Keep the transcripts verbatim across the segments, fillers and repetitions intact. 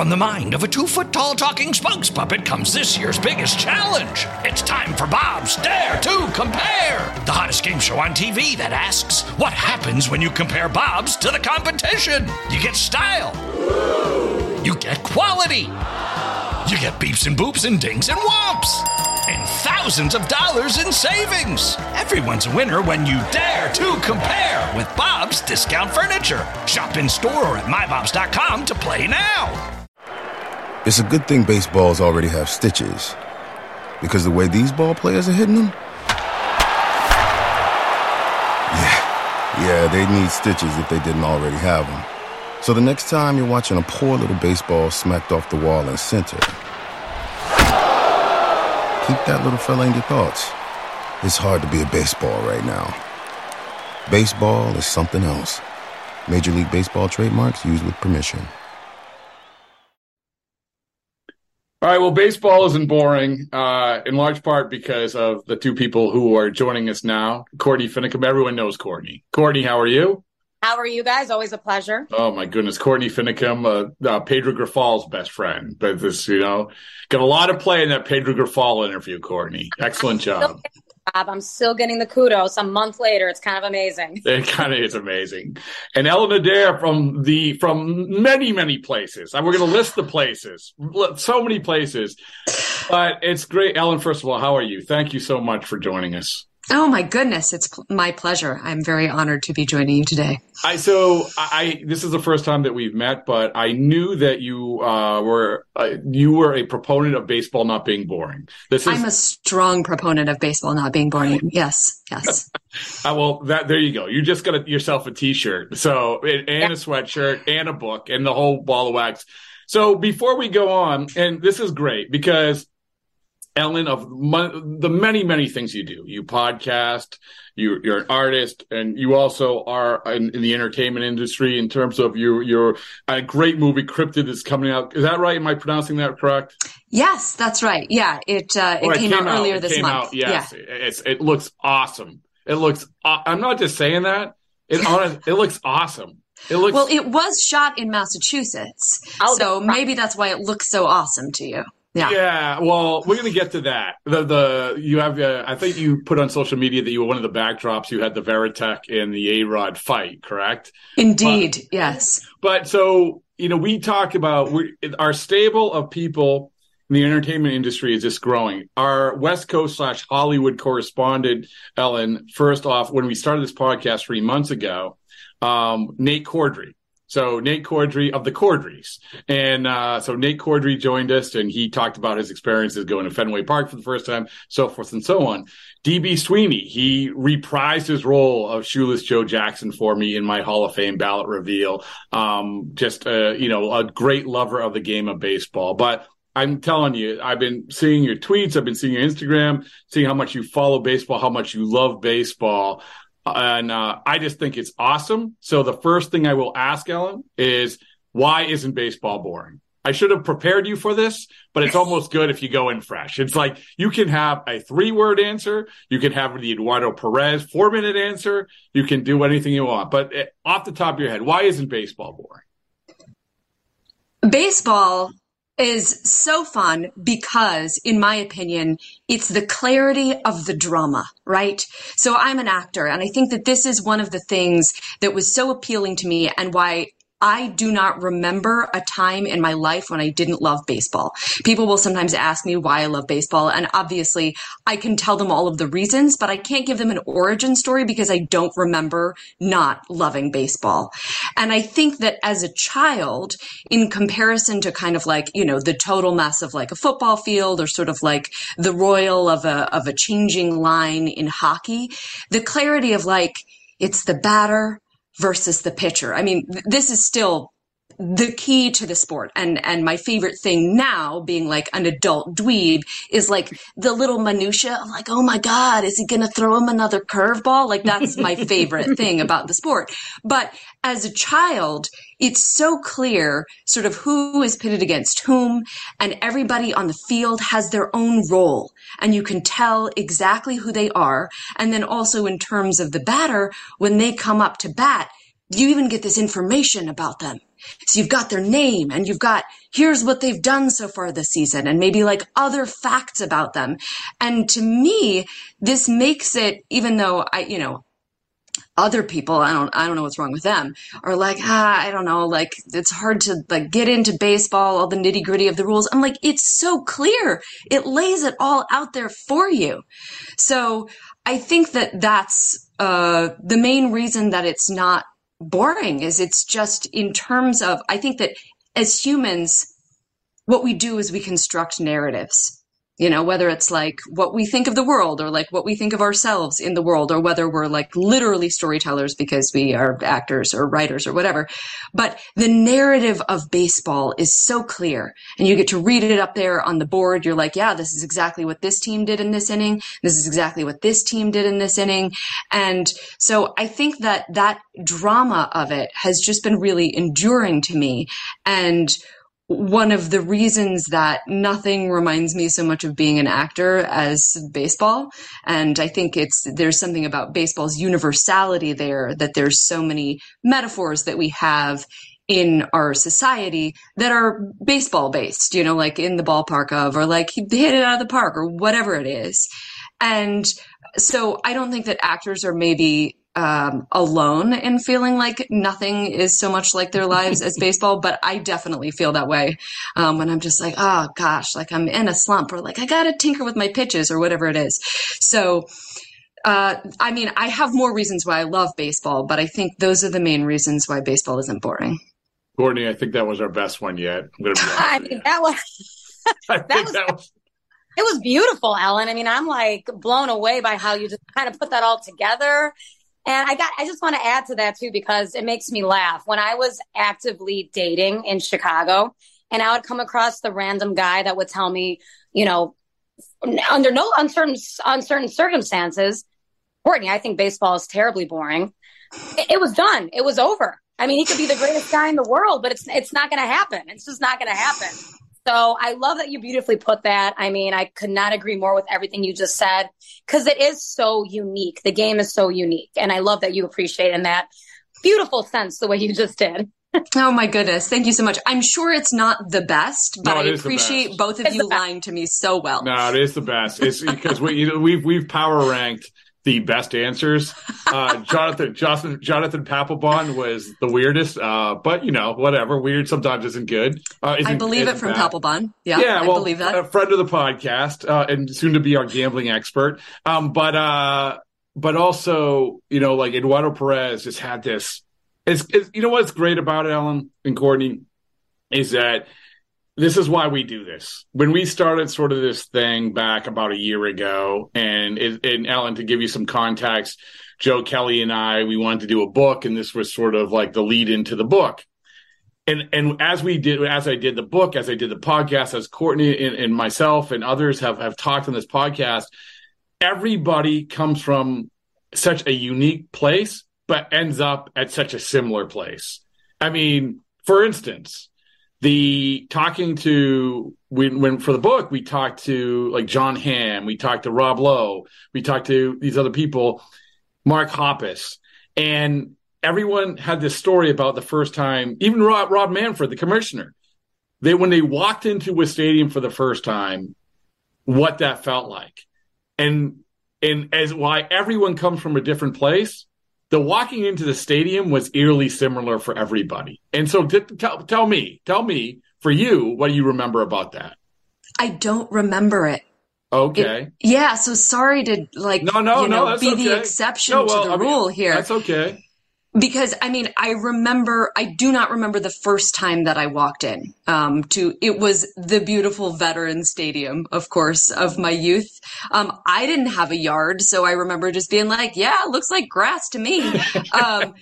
from the mind of a two-foot-tall talking spokes puppet comes this year's biggest challenge. It's time for Bob's Dare to Compare, the hottest game show on T V that asks, what happens when you compare Bobs to the competition? You get style. You get quality. You get beeps and boops and dings and whomps. And thousands of dollars in savings. Everyone's a winner when you dare to compare with Bob's Discount Furniture. Shop in store or at my bobs dot com to play now. It's a good thing baseballs already have stitches, because the way these ball players are hitting them, yeah, yeah, they'd need stitches if they didn't already have them. So the next time you're watching a poor little baseball smacked off the wall in center, keep that little fella in your thoughts. It's hard to be a baseball right now. Baseball is something else. Major League Baseball trademarks used with permission. All right, well, baseball isn't boring, uh, in large part because of the two people who are joining us now. Courtney Finicum, everyone knows Courtney. Courtney, how are you? How are you guys? Always a pleasure. Oh, my goodness. Courtney Finicum, uh, uh, Pedro Grifal's best friend. But this, you know, got a lot of play in that Pedro Grifal interview, Courtney. Excellent job. I'm still getting the kudos a month later. It's kind of amazing. It kind of is amazing. And Ellen Adair from the from many, many places. And we're going to list the places. So many places. But it's great. Ellen, first of all, how are you? Thank you so much for joining us. Oh, my goodness. It's p- my pleasure. I'm very honored to be joining you today. I So I this is the first time that we've met, but I knew that you uh, were uh, you were a proponent of baseball not being boring. This is, I'm a strong proponent of baseball not being boring. Yes, yes. uh, well, that there you go. You just got a, yourself a T-shirt, so and a sweatshirt and a book and the whole ball of wax. So before we go on, and this is great because Ellen, of mon- the many, many things you do, you podcast, you, you're an artist, and you also are in, in the entertainment industry in terms of your, your a great movie, Cryptid, is coming out. Is that right? Am I pronouncing that correct? Yes, that's right. Yeah, it uh, it, oh, it came, came out earlier out, this came month. Out, yes, yeah. it's, it looks awesome. It looks. Uh, I'm not just saying that. It honest, it looks awesome. It looks well. It was shot in Massachusetts, oh, so maybe that's why it looks so awesome to you. Yeah. Yeah. Well, we're going to get to that. The, the, you have, uh, I think you put on social media that you were one of the backdrops. You had the Veritek and the A-Rod fight, correct? Indeed. But, yes. But so, you know, we talk about we, our stable of people in the entertainment industry is just growing. Our West Coast slash Hollywood correspondent, Ellen, first off, when we started this podcast three months ago, um, Nate Cordry. So Nate Cordry of the Cordrys. And uh, so Nate Cordry joined us, and he talked about his experiences going to Fenway Park for the first time, so forth and so on. D B. Sweeney, he reprised his role of Shoeless Joe Jackson for me in my Hall of Fame ballot reveal. Um, just, uh, you know, a great lover of the game of baseball. But I'm telling you, I've been seeing your tweets, I've been seeing your Instagram, seeing how much you follow baseball, how much you love baseball. And uh, I just think it's awesome. So the first thing I will ask, Ellen, is why isn't baseball boring? I should have prepared you for this, but it's almost good if you go in fresh. It's like you can have a three-word answer. You can have the Eduardo Perez four-minute answer. You can do anything you want. But uh, off the top of your head, why isn't baseball boring? Baseball is so fun because, in my opinion, it's the clarity of the drama, right? So I'm an actor, and I think that this is one of the things that was so appealing to me and why I do not remember a time in my life when I didn't love baseball. People will sometimes ask me why I love baseball, and obviously I can tell them all of the reasons, but I can't give them an origin story because I don't remember not loving baseball. And I think that as a child, in comparison to kind of like, you know, the total mess of like a football field or sort of like the royal of a of a changing line in hockey, the clarity of like, it's the batter versus the pitcher. I mean, th- this is still the key to the sport. And, and my favorite thing now, being like an adult dweeb, is like the little minutia of like, oh my God, is he going to throw him another curveball? Like that's my favorite thing about the sport. But as a child, it's so clear sort of who is pitted against whom, and everybody on the field has their own role, and you can tell exactly who they are. And then also in terms of the batter, when they come up to bat, you even get this information about them. So you've got their name and you've got, here's what they've done so far this season and maybe like other facts about them. And to me, this makes it, even though I, you know, other people, I don't, I don't know what's wrong with them, are like, ah, I don't know, like, it's hard to like get into baseball, all the nitty gritty of the rules. I'm like, it's so clear. It lays it all out there for you. So I think that that's, uh, the main reason that it's not boring is it's just in terms of, I think that as humans, what we do is we construct narratives. You know, whether it's like what we think of the world or like what we think of ourselves in the world, or whether we're like literally storytellers because we are actors or writers or whatever. But the narrative of baseball is so clear, and you get to read it up there on the board. You're like, yeah, this is exactly what this team did in this inning. This is exactly what this team did in this inning. And so I think that that drama of it has just been really enduring to me. And one of the reasons that nothing reminds me so much of being an actor as baseball. And I think it's, there's something about baseball's universality there, that there's so many metaphors that we have in our society that are baseball based, you know, like in the ballpark of, or like he hit it out of the park or whatever it is. And so I don't think that actors are maybe um, alone in feeling like nothing is so much like their lives as baseball, but I definitely feel that way um, when I'm just like, oh gosh, like I'm in a slump, or like I got to tinker with my pitches or whatever it is. So, uh, I mean, I have more reasons why I love baseball, but I think those are the main reasons why baseball isn't boring. Courtney, I think that was our best one yet. I'm gonna be I mean, that was, I that think was, that was. It was beautiful, Ellen. I mean, I'm like blown away by how you just kind of put that all together. And I got, I just want to add to that too, because it makes me laugh. When I was actively dating in Chicago, and I would come across the random guy that would tell me, you know, under no uncertain, uncertain circumstances, Courtney, I think baseball is terribly boring. It, it was done. It was over. I mean, he could be the greatest guy in the world, but it's, it's not going to happen. It's just not going to happen. So I love that you beautifully put that. I mean, I could not agree more with everything you just said, because it is so unique. The game is so unique. And I love that you appreciate in that beautiful sense the way you just did. Oh my goodness. Thank you so much. I'm sure it's not the best, but No, I it is the appreciate best. both of It's you the best. lying to me so well. No, it is the best. It's because we, you know, we've we've power ranked the best answers. Uh, Jonathan Jonathan Jonathan Papelbon was the weirdest, uh, but you know, whatever. Weird sometimes isn't good. Uh, isn't, I believe it isn't from bad. Papelbon. Yeah, Yeah, I well, believe that. a friend of the podcast, uh, and soon to be our gambling expert. Um, but uh, but also, you know, like Eduardo Perez just had this. It's, it's you know what's great about it, Ellen and Courtney, is that this is why we do this. When we started sort of this thing back about a year ago, and, it, and Ellen, to give you some context, Joe Kelly and I, we wanted to do a book, and this was sort of like the lead into the book. And and as we did, as I did the book, as I did the podcast, as Courtney and, and myself and others have, have talked on this podcast, everybody comes from such a unique place, but ends up at such a similar place. I mean, for instance, the talking to when, when for the book, we talked to like John Hamm, we talked to Rob Lowe, we talked to these other people, Mark Hoppus, and everyone had this story about the first time, even Rob, Rob Manfred, the commissioner, they when they walked into a stadium for the first time, what that felt like. And and as why everyone comes from a different place, the walking into the stadium was eerily similar for everybody. And so t- tell, tell me, tell me for you, what do you remember about that? I don't remember it. Okay. It, yeah, so sorry to like No, no, you know, no, that's be okay. the exception No, well, to the I mean, rule here. That's okay. Because, I mean, I remember, I do not remember the first time that I walked in um, to, it was the beautiful Veterans Stadium, of course, of my youth. Um, I didn't have a yard, so I remember just being like, yeah, it looks like grass to me. um,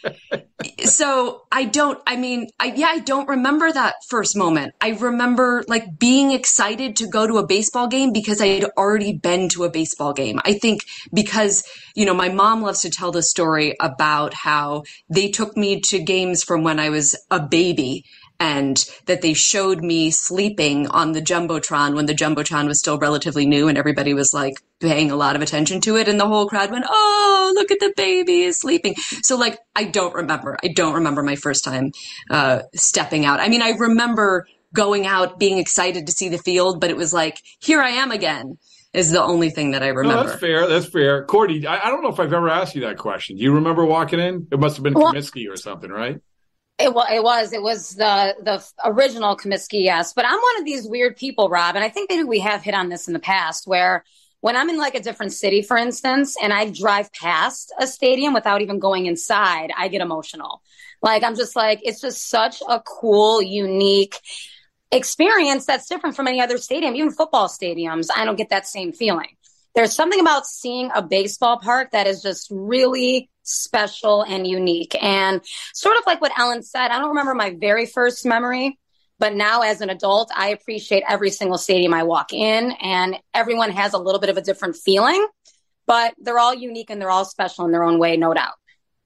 so I don't, I mean, I, yeah, I don't remember that first moment. I remember like being excited to go to a baseball game because I had already been to a baseball game. I think because, you know, my mom loves to tell the story about how they took me to games from when I was a baby, and that they showed me sleeping on the Jumbotron when the Jumbotron was still relatively new and everybody was like paying a lot of attention to it. And the whole crowd went, oh, look at the baby is sleeping. So like, I don't remember. I don't remember my first time uh, stepping out. I mean, I remember going out, being excited to see the field, but it was like, here I am again, is the only thing that I remember. No, that's fair. That's fair. Courtney, I, I don't know if I've ever asked you that question. Do you remember walking in? It must have been well, Comiskey or something, right? It, well, it was. It was the the original Comiskey, yes. But I'm one of these weird people, Rob, and I think maybe we have hit on this in the past, where when I'm in like a different city, for instance, and I drive past a stadium without even going inside, I get emotional. Like, I'm just like, it's just such a cool, unique experience that's different from any other stadium, even football stadiums. I don't get that same feeling. There's something about seeing a baseball park that is just really special and unique. And sort of like what Ellen said, I don't remember my very first memory, but now as an adult, I appreciate every single stadium I walk in, and everyone has a little bit of a different feeling, but they're all unique and they're all special in their own way, no doubt.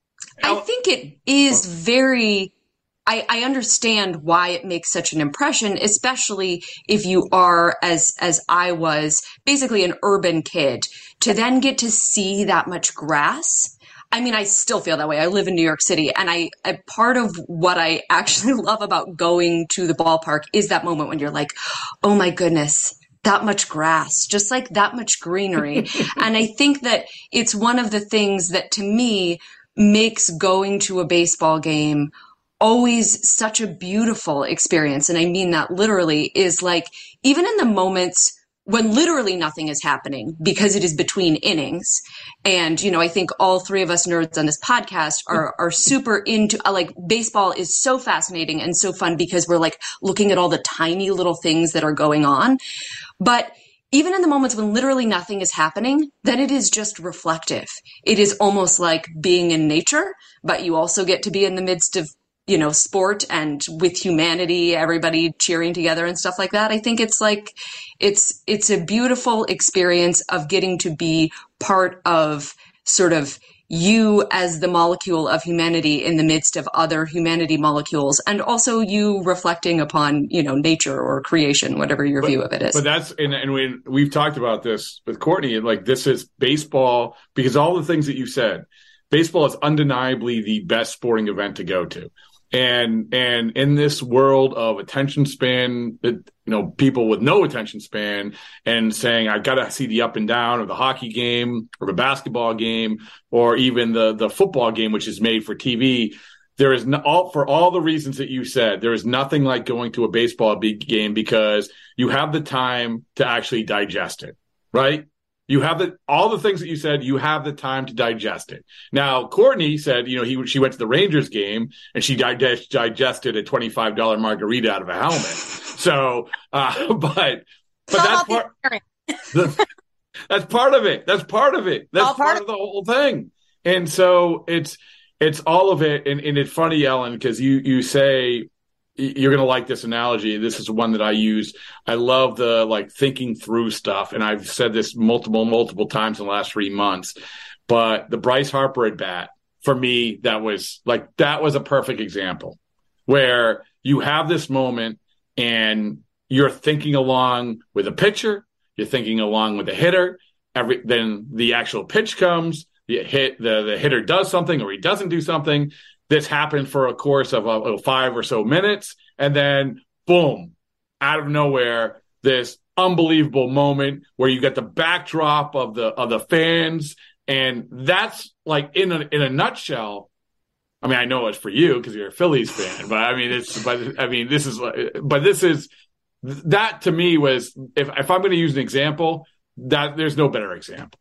I think it is very... I, I understand why it makes such an impression, especially if you are, as as I was, basically an urban kid, to then get to see that much grass. I mean, I still feel that way. I live in New York City, and I, I part of what I actually love about going to the ballpark is that moment when you're like, oh my goodness, that much grass, just like that much greenery. And I think that it's one of the things that, to me, makes going to a baseball game always such a beautiful experience. And I mean that literally, is like, even in the moments when literally nothing is happening because it is between innings. And, you know, I think all three of us nerds on this podcast are, are super into, like, baseball is so fascinating and so fun because we're like looking at all the tiny little things that are going on. But even in the moments when literally nothing is happening, then it is just reflective. It is almost like being in nature, but you also get to be in the midst of, you know, sport and with humanity, everybody cheering together and stuff like that. I think it's like, it's, it's a beautiful experience of getting to be part of sort of you as the molecule of humanity in the midst of other humanity molecules, and also you reflecting upon, you know, nature or creation, whatever your but, view of it is. But that's, and, and we, we've talked about this with Courtney, like, this is baseball, because all the things that you said, baseball is undeniably the best sporting event to go to. And and in this world of attention span, you know, people with no attention span and saying, I've got to see the up and down of the hockey game or the basketball game or even the, the football game, which is made for T V. There is no, all, for all the reasons that you said, there is nothing like going to a baseball big game because you have the time to actually digest it, right? You have the, all the things that you said, you have the time to digest it. Now, Courtney said, you know, he, she went to the Rangers game and she digest, digested a twenty-five dollars margarita out of a helmet. So, uh, but, but that's part, the, that's part of it. That's part of it. That's all part, part of the whole thing. And so it's, it's all of it. And, and it's funny, Ellen, because you, you say, you're going to like this analogy. This is one that I use. I love the, like, thinking through stuff. And I've said this multiple, multiple times in the last three months, but the Bryce Harper at bat, for me, that was like, that was a perfect example where you have this moment and you're thinking along with a pitcher, you're thinking along with the hitter. Every, then the actual pitch comes, the hit, the, the hitter does something or he doesn't do something. This happened for a course of uh, five or so minutes, and then boom, out of nowhere, this unbelievable moment where you get the backdrop of the of the fans, and that's like in a in a nutshell. I mean, I know it's for you because you're a Phillies fan, but I mean, it's but I mean, this is but this is that to me was if if I'm going to use an example, that there's no better example.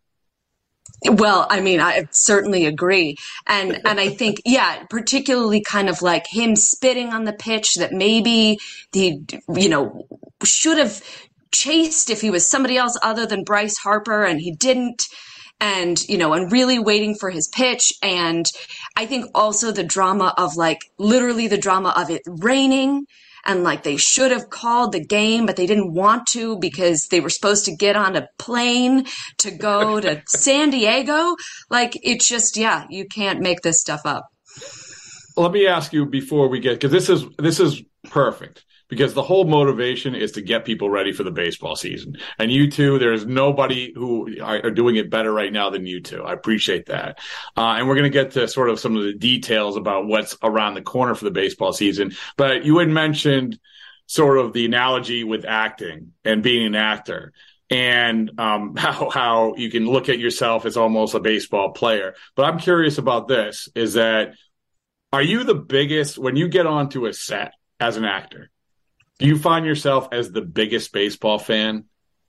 Well, I mean, I certainly agree. And and I think, yeah, particularly kind of like him spitting on the pitch that maybe he, you know, should have chased if he was somebody else other than Bryce Harper, and he didn't. And, you know, and really waiting for his pitch. And I think also the drama of, like, literally the drama of it raining. And, like, they should have called the game, but they didn't want to because they were supposed to get on a plane to go to San Diego. Like, it's just, yeah, you can't make this stuff up. Let me ask you before we get, because this is this is perfect, because the whole motivation is to get people ready for the baseball season. And you two, there's nobody who are, are doing it better right now than you two. I appreciate that. Uh, and we're going to get to sort of some of the details about what's around the corner for the baseball season. But you had mentioned sort of the analogy with acting and being an actor, and um, how how you can look at yourself as almost a baseball player. But I'm curious about this: is that are you the biggest when you get onto a set as an actor? Do you find yourself as the biggest baseball fan?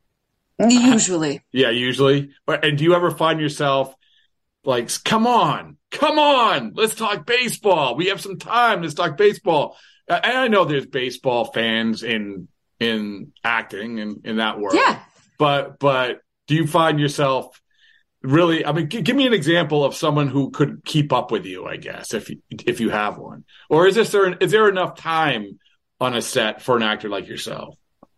Usually, yeah, usually. And do you ever find yourself like, come on, come on, let's talk baseball. We have some time. Let's talk baseball. And I know there's baseball fans in in acting and in that world. Yeah. But but do you find yourself really? I mean, g- give me an example of someone who could keep up with you, I guess, if you, if you have one. Or is this there? Is there enough time on a set for an actor like yourself?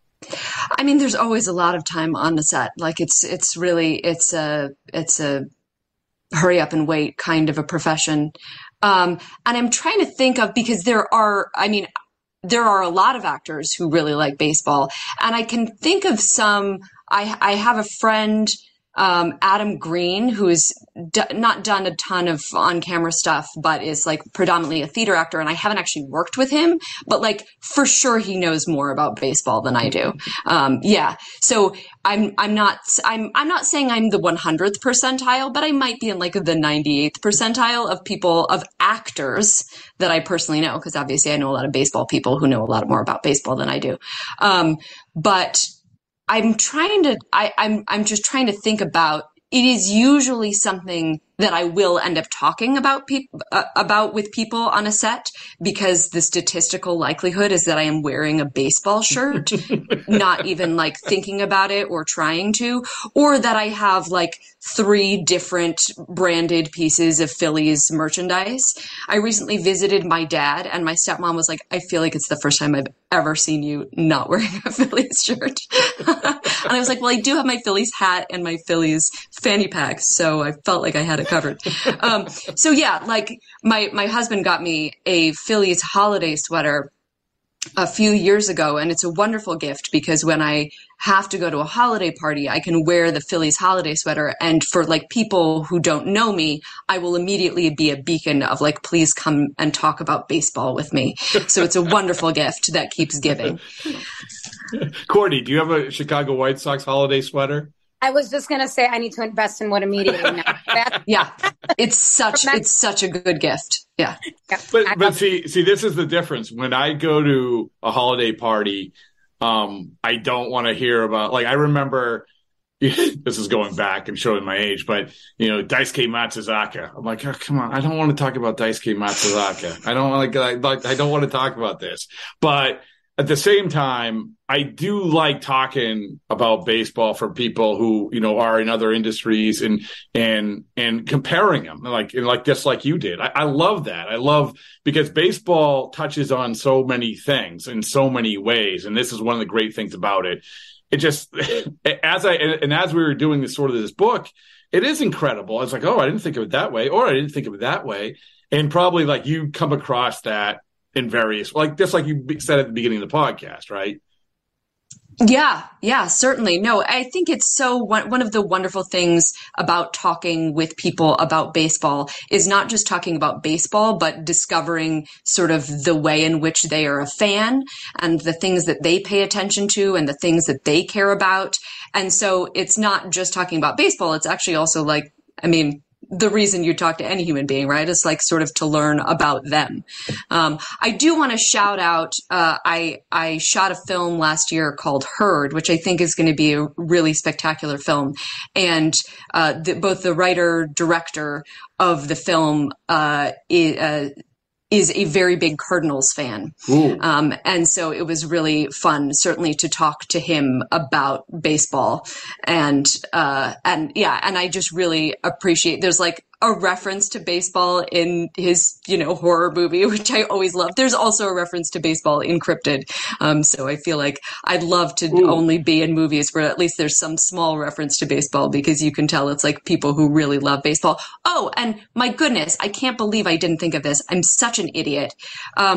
I mean, there's always a lot of time on the set. Like it's it's really it's a it's a hurry up and wait kind of a profession. Um, and I'm trying to think of, because there are, I mean, there are a lot of actors who really like baseball, and I can think of some. I, I have a friend, um, Adam Green, who has d- not done a ton of on-camera stuff, but is like predominantly a theater actor. And I haven't actually worked with him, but like for sure he knows more about baseball than I do. Um, yeah. So I'm, I'm not, I'm, I'm not saying I'm the one hundredth percentile, but I might be in like the ninety-eighth percentile of people, of actors that I personally know. Cause obviously I know a lot of baseball people who know a lot more about baseball than I do. Um, but I'm trying to, I, I'm, I'm just trying to think about, it is usually something that I will end up talking about people, uh, about with people on a set, because the statistical likelihood is that I am wearing a baseball shirt, not even like thinking about it or trying to, or that I have like three different branded pieces of Phillies merchandise. I recently visited my dad, and my stepmom was like, I feel like it's the first time I've ever seen you not wearing a Phillies shirt. And I was like, well, I do have my Phillies hat and my Phillies fanny pack, so I felt like I had it covered. Um, so yeah, like my, my husband got me a Phillies holiday sweater a few years ago, and it's a wonderful gift because when I have to go to a holiday party, I can wear the Phillies holiday sweater. And for like people who don't know me, I will immediately be a beacon of like, please come and talk about baseball with me. So it's a wonderful gift that keeps giving. Courtney, do you have a Chicago White Sox holiday sweater? I was just going to say I need to invest in one immediately now. That's- yeah, it's such it's such a good gift. Yeah, yeah. But but see see this is the difference. When I go to a holiday party, um, I don't want to hear about, like, I remember. This is going back and showing my age, but you know, Daisuke Matsuzaka. I'm like, oh, come on, I don't want to talk about Daisuke Matsuzaka. I don't want to like, I don't want to talk about this. But at the same time, I do like talking about baseball for people who, you know, are in other industries and and and comparing them, like and like just like you did. I, I love that. I love because baseball touches on so many things in so many ways, and this is one of the great things about it. It just as I and as we were doing this sort of this book, it is incredible. I was like, oh, I didn't think of it that way, or I didn't think of it that way, and probably like you come across that in various, like just like you said at the beginning of the podcast, right? Yeah, yeah, certainly. No, I think it's so one, one of the wonderful things about talking with people about baseball is not just talking about baseball, but discovering sort of the way in which they are a fan and the things that they pay attention to and the things that they care about. And so it's not just talking about baseball. It's actually also like, I mean, the reason you talk to any human being, right, is like sort of to learn about them. Um, I do want to shout out, uh, I, I shot a film last year called Herd, which I think is going to be a really spectacular film. And, uh, the, both the writer, director of the film, uh, is, uh, is a very big Cardinals fan. Um, and so it was really fun, certainly, to talk to him about baseball. And, uh, and yeah, and I just really appreciate, there's like a reference to baseball in his, you know, horror movie, which I always love. There's also a reference to baseball in Cryptid. Um, so I feel like I'd love to Ooh. only be in movies where at least there's some small reference to baseball, because you can tell it's like people who really love baseball. Oh, and my goodness, I can't believe I didn't think of this. I'm such an idiot. Um,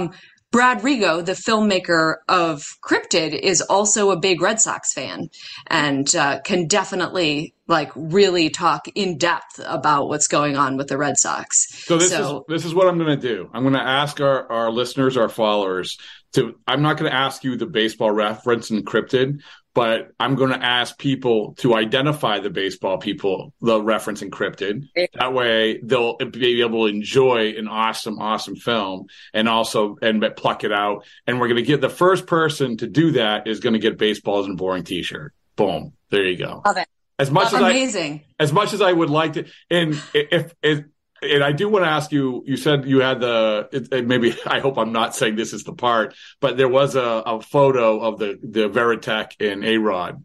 Brad Rigo, the filmmaker of Cryptid, is also a big Red Sox fan and uh, can definitely like really talk in depth about what's going on with the Red Sox. So this so, is this is what I'm going to do. I'm going to ask our, our listeners, our followers, to. I'm not going to ask you the baseball reference in Cryptid, but I'm going to ask people to identify the baseball people, the reference encrypted. That way they'll be able to enjoy an awesome, awesome film and also and pluck it out. And we're going to get the first person to do that is going to get Baseballs and Boring t-shirt. Boom. There you go. Love it. As much as amazing. I, as much as I would like to, and if, if, and I do want to ask you, you said you had the, it, it maybe, I hope I'm not saying this is the part, but there was a, a photo of the, the Veritech and A-Rod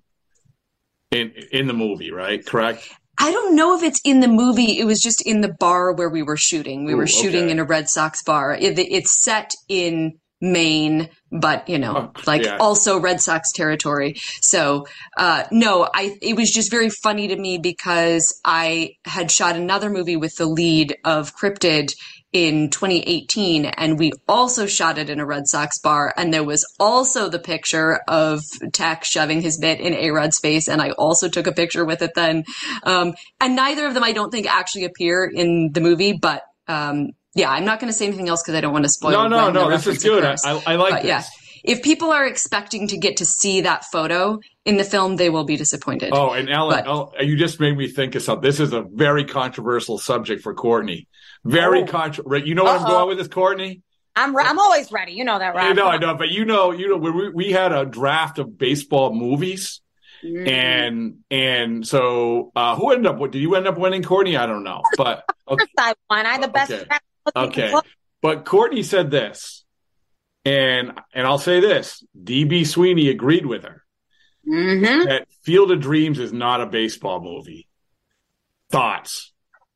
in, in the movie, right? Correct? I don't know if it's in the movie. It was just in the bar where we were shooting. We Ooh, were shooting okay. in a Red Sox bar. It, it's set in Maine, but you know, oh, like yeah. also Red Sox territory. So, uh, no, I, it was just very funny to me because I had shot another movie with the lead of Cryptid in twenty eighteen, and we also shot it in a Red Sox bar, and there was also the picture of Tech shoving his mitt in A-Rod's face, and I also took a picture with it then. Um, and neither of them I don't think actually appear in the movie, but, um, yeah, I'm not going to say anything else because I don't want to spoil. No, no, no. This is good. I, I like but, this. Yeah, if people are expecting to get to see that photo in the film, they will be disappointed. Oh, and Ellen, but, oh, you just made me think of something. This is a very controversial subject for Courtney. Very oh. controversial. You know where Uh-oh. I'm going with this, Courtney? I'm re- I'm always ready. You know that, right? I know, I know. But you know, you know, we we had a draft of baseball movies. Mm. And and so uh, who ended up? Did you end up winning, Courtney? I don't know, but okay. I won. I had the best. Okay. Okay, but Courtney said this, and and I'll say this: D B. Sweeney agreed with her mm-hmm. that Field of Dreams is not a baseball movie. Thoughts?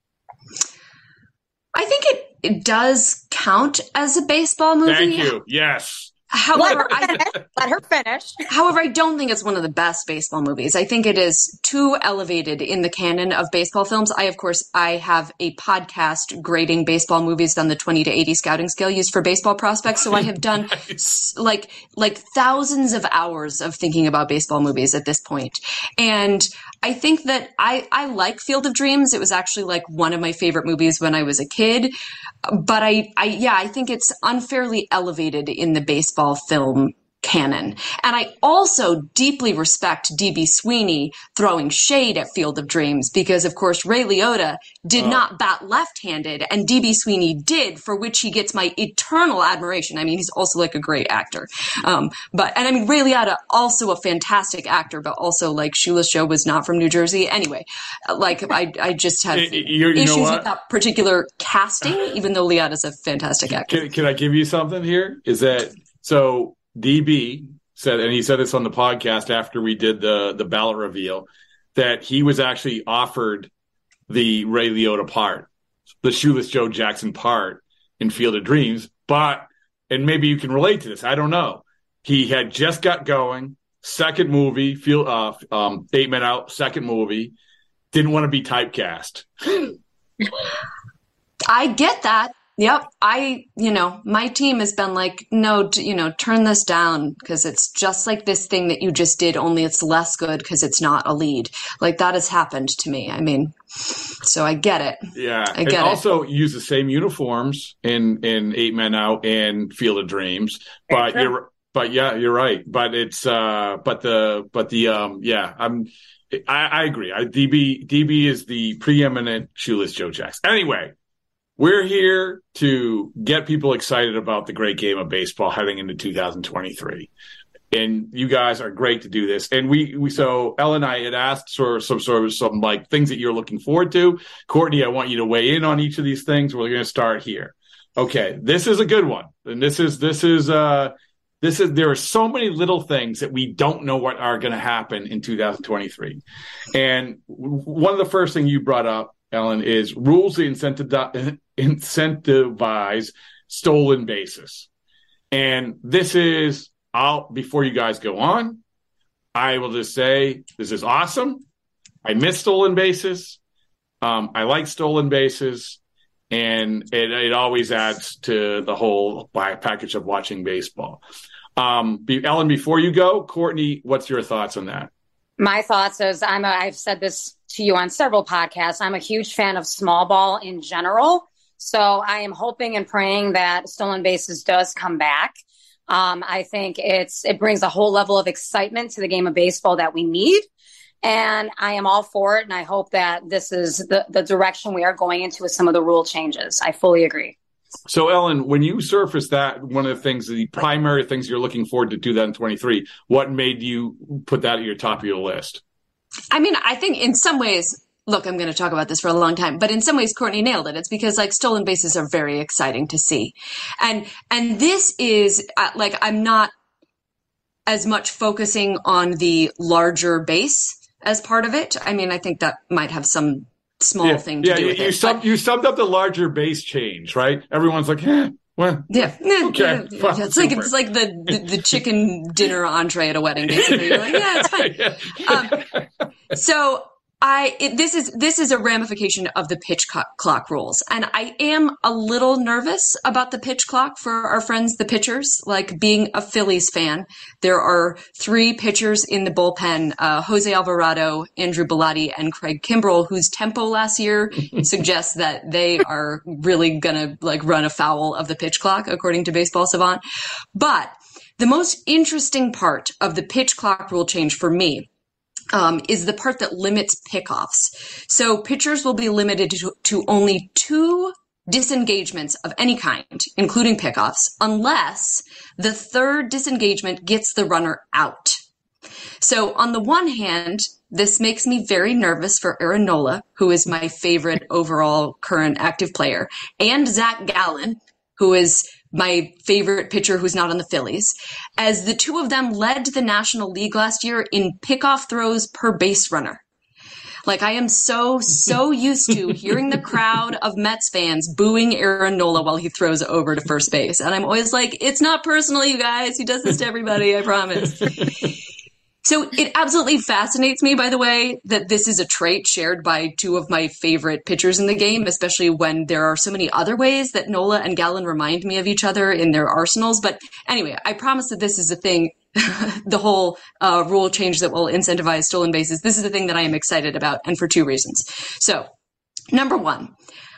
I think it, it does count as a baseball movie. Thank you. Yes. However, let her, I, let her finish. However, I don't think it's one of the best baseball movies. I think it is too elevated in the canon of baseball films. I, of course, I have a podcast grading baseball movies on the twenty to eighty scouting scale used for baseball prospects. So I have done nice. like like thousands of hours of thinking about baseball movies at this point. And I think that I, I like Field of Dreams. It was actually like one of my favorite movies when I was a kid. But I, I yeah, I think it's unfairly elevated in the baseball film canon. And I also deeply respect D B. Sweeney throwing shade at Field of Dreams because, of course, Ray Liotta did oh. not bat left-handed, and D B. Sweeney did, for which he gets my eternal admiration. I mean, he's also like a great actor. Um, but, and I mean, Ray Liotta, also a fantastic actor, but also like Shoeless Joe was not from New Jersey. Anyway, like I, I just have you, you issues with that particular casting, even though Liotta's a fantastic actor. Can, can I give you something here? Is that, so D B said, and he said this on the podcast after we did the, the ballot reveal, that he was actually offered the Ray Liotta part, the Shoeless Joe Jackson part in Field of Dreams. But, and maybe you can relate to this, I don't know. He had just got going, second movie, Field, uh, um, Eight Men Out, second movie, didn't want to be typecast. I get that. Yep. I, you know, my team has been like, no, t- you know, turn this down because it's just like this thing that you just did, only it's less good because it's not a lead. Like that has happened to me. I mean, so I get it. Yeah. I get and it. Also use the same uniforms in, in Eight Men Out and Field of Dreams. But okay. you're, but yeah, you're right. But it's, uh, but the, but the, um, yeah, I'm, I, I agree. I, D B, D B is the preeminent Shoeless Joe Jackson. Anyway. We're here to get people excited about the great game of baseball heading into two thousand twenty-three. And you guys are great to do this. And we, we so Ellen and I had asked for some sort of some like things that you're looking forward to. Courtney, I want you to weigh in on each of these things. We're going to start here. Okay, this is a good one. And this is this is uh this is there are so many little things that we don't know what are going to happen in two thousand twenty-three. And one of the first things you brought up, Ellen, is rules to incentivize, incentivize stolen bases. And this is, I'll, before you guys go on, I will just say, this is awesome. I miss stolen bases. Um, I like stolen bases. and it, it always adds to the whole package of watching baseball. Um, Ellen, before you go, Courtney, what's your thoughts on that? My thoughts is I'm a, I've said this to you on several podcasts. I'm a huge fan of small ball in general. So I am hoping and praying that stolen bases does come back. Um, I think it's it brings a whole level of excitement to the game of baseball that we need. And I am all for it. And I hope that this is the, the direction we are going into with some of the rule changes. I fully agree. So, Ellen, when you surfaced that, one of the things, the primary things you're looking forward to two thousand twenty-three, what made you put that at your top of your list? I mean, I think in some ways, look, I'm going to talk about this for a long time, but in some ways, Courtney nailed it. It's because like stolen bases are very exciting to see. And, and this is uh, like, I'm not as much focusing on the larger base as part of it. I mean, I think that might have some small yeah, thing to yeah, do you, with you it. Sum, but, you summed up the larger base change, right? Everyone's like, eh, well, yeah, okay. Yeah, Fine, it's like super. it's like the, the, the chicken dinner entree at a wedding. Basically, you're like, yeah, it's fine. Um, so I it, this is this is a ramification of the pitch co- clock rules, and I am a little nervous about the pitch clock for our friends, the pitchers. Like being a Phillies fan, there are three pitchers in the bullpen: uh, Jose Alvarado, Andrew Bellotti, and Craig Kimbrell, whose tempo last year suggests that they are really gonna like run afoul of the pitch clock, according to Baseball Savant. But the most interesting part of the pitch clock rule change for me Um, is the part that limits pickoffs. So pitchers will be limited to, to only two disengagements of any kind, including pickoffs, unless the third disengagement gets the runner out. So on the one hand, this makes me very nervous for Aaron Nola, who is my favorite overall current active player, and Zach Gallen, who is my favorite pitcher who's not on the Phillies, as the two of them led the National League last year in pickoff throws per base runner. Like, I am so, so used to hearing the crowd of Mets fans booing Aaron Nola while he throws over to first base. And I'm always like, it's not personal, you guys. He does this to everybody, I promise. So it absolutely fascinates me, by the way, that this is a trait shared by two of my favorite pitchers in the game, especially when there are so many other ways that Nola and Gallen remind me of each other in their arsenals. But anyway, I promise that this is a thing, the whole uh, rule change that will incentivize stolen bases. This is the thing that I am excited about, and for two reasons. So, number one,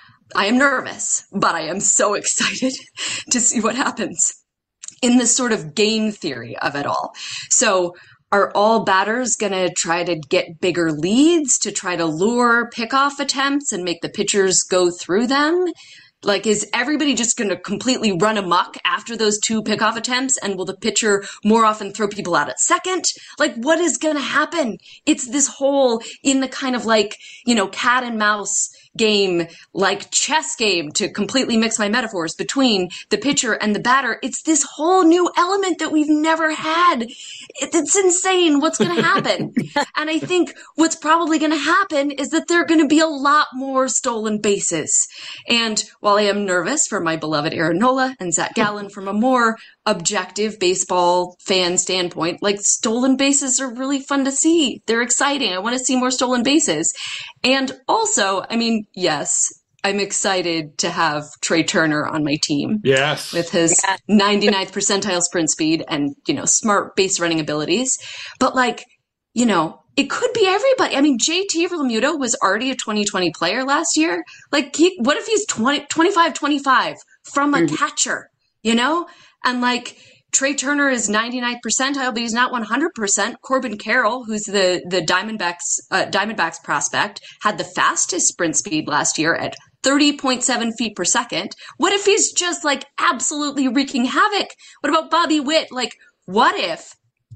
I am nervous, but I am so excited to see what happens in this sort of game theory of it all. So, are all batters going to try to get bigger leads to try to lure pickoff attempts and make the pitchers go through them? Like, is everybody just going to completely run amok after those two pickoff attempts? And will the pitcher more often throw people out at second? Like, what is going to happen? It's this whole, in the kind of like, you know, cat and mouse game, like chess game, to completely mix my metaphors, between the pitcher and the batter. It's this whole new element that we've never had. It's insane what's going to happen. And I think what's probably going to happen is that there are going to be a lot more stolen bases. And while I am nervous for my beloved Aaron Nola and Zach Gallen from a more objective baseball fan standpoint, like, stolen bases are really fun to see. They're exciting. I want to see more stolen bases. And also, I mean, yes, I'm excited to have Trey Turner on my team. Yes. With his Yeah. ninety-ninth percentile sprint speed and, you know, smart base running abilities. But, like, you know, it could be everybody. I mean, J T Realmuto was already a twenty twenty player last year. Like, he, what if he's twenty, twenty-five twenty-five from a mm-hmm. catcher, you know? And, like, Trey Turner is ninety-ninth percentile, but he's not one hundred percent. Corbin Carroll, who's the, the Diamondbacks, uh, Diamondbacks prospect, had the fastest sprint speed last year at thirty point seven feet per second. What if he's just, like, absolutely wreaking havoc? What about Bobby Witt? Like, what if,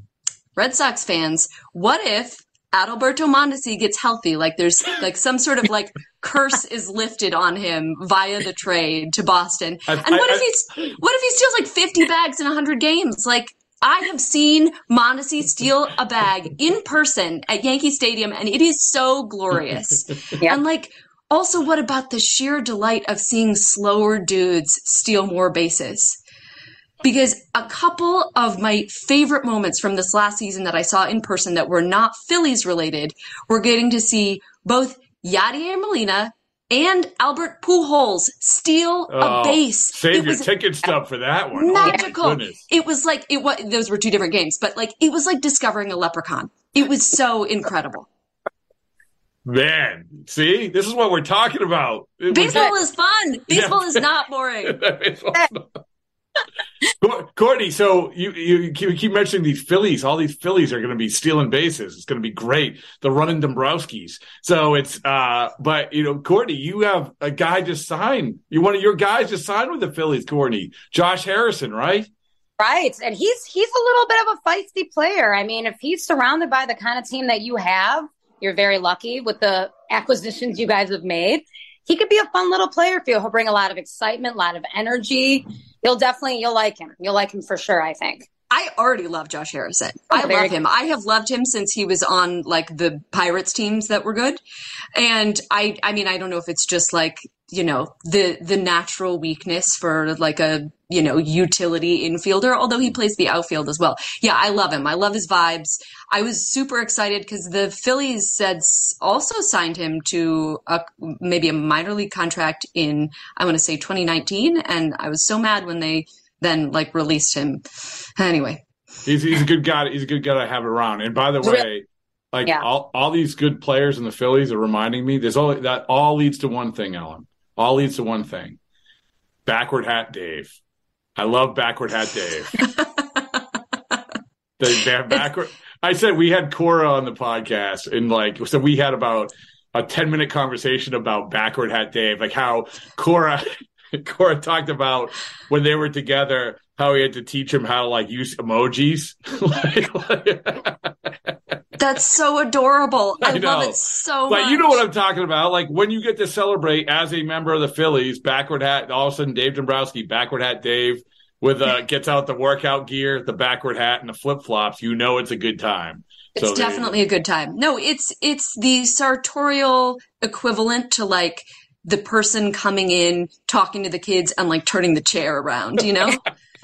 Red Sox fans, what if Adalberto Mondesi gets healthy? Like, there's, like, some sort of, like, curse is lifted on him via the trade to Boston. I, and what I, if he's, what if he steals, like, fifty bags in one hundred games? Like, I have seen Mondesi steal a bag in person at Yankee Stadium, and it is so glorious. Yeah. And, like, also, what about the sheer delight of seeing slower dudes steal more bases? Because a couple of my favorite moments from this last season that I saw in person that were not Phillies related were getting to see both Yadier Molina and Albert Pujols steal Oh, a base. Save It your was ticket stub for that one. Oh, my magical. goodness. It was like it was. Those were two different games, but like it was like discovering a leprechaun. It was so incredible. Man, see, this is what we're talking about. It was- Baseball is fun. Baseball Yeah. is not boring. Courtney, so you, you keep, you keep mentioning these Phillies. All these Phillies are going to be stealing bases. It's going to be great. The running Dombrowskis. So it's, uh, but you know, Courtney, you have a guy just signed. You one of your guys just signed with the Phillies, Courtney. Josh Harrison, right? Right. And he's he's a little bit of a feisty player. I mean, if he's surrounded by the kind of team that you have, you're very lucky with the acquisitions you guys have made. He could be a fun little player for you. He'll bring a lot of excitement, a lot of energy. You'll definitely, you'll like him. You'll like him for sure, I think. I already love Josh Harrison. Oh, I very love him. I have loved him since he was on like the Pirates teams that were good. And I, I mean, I don't know if it's just like, you know, the, the natural weakness for like a, you know, utility infielder, although he plays the outfield as well. Yeah, I love him. I love his vibes. I was super excited because the Phillies said also signed him to a, maybe a minor league contract in, I want to say twenty nineteen. And I was so mad when they then like released him. Anyway, He's he's a good guy. He's a good guy to have around. And by the way, like Yeah. all, all these good players in the Phillies are reminding me. There's all that all leads to one thing, Ellen. All leads to one thing. Backward hat Dave. I love backward hat Dave. the, the backward. I said we had Cora on the podcast, and like so we had about a ten minute conversation about backward hat Dave, like how Cora. Cora talked about when they were together, how he had to teach him how to like use emojis. like, like, that's so adorable. I, I know. love it so like much. you know what I'm talking about. Like when you get to celebrate as a member of the Phillies, backward hat, all of a sudden Dave Dombrowski, backward hat Dave, with uh gets out the workout gear, the backward hat, and the flip flops. You know it's a good time. It's So there you definitely a good time. No, it's it's the sartorial equivalent to like the person coming in, talking to the kids, and like turning the chair around, you know?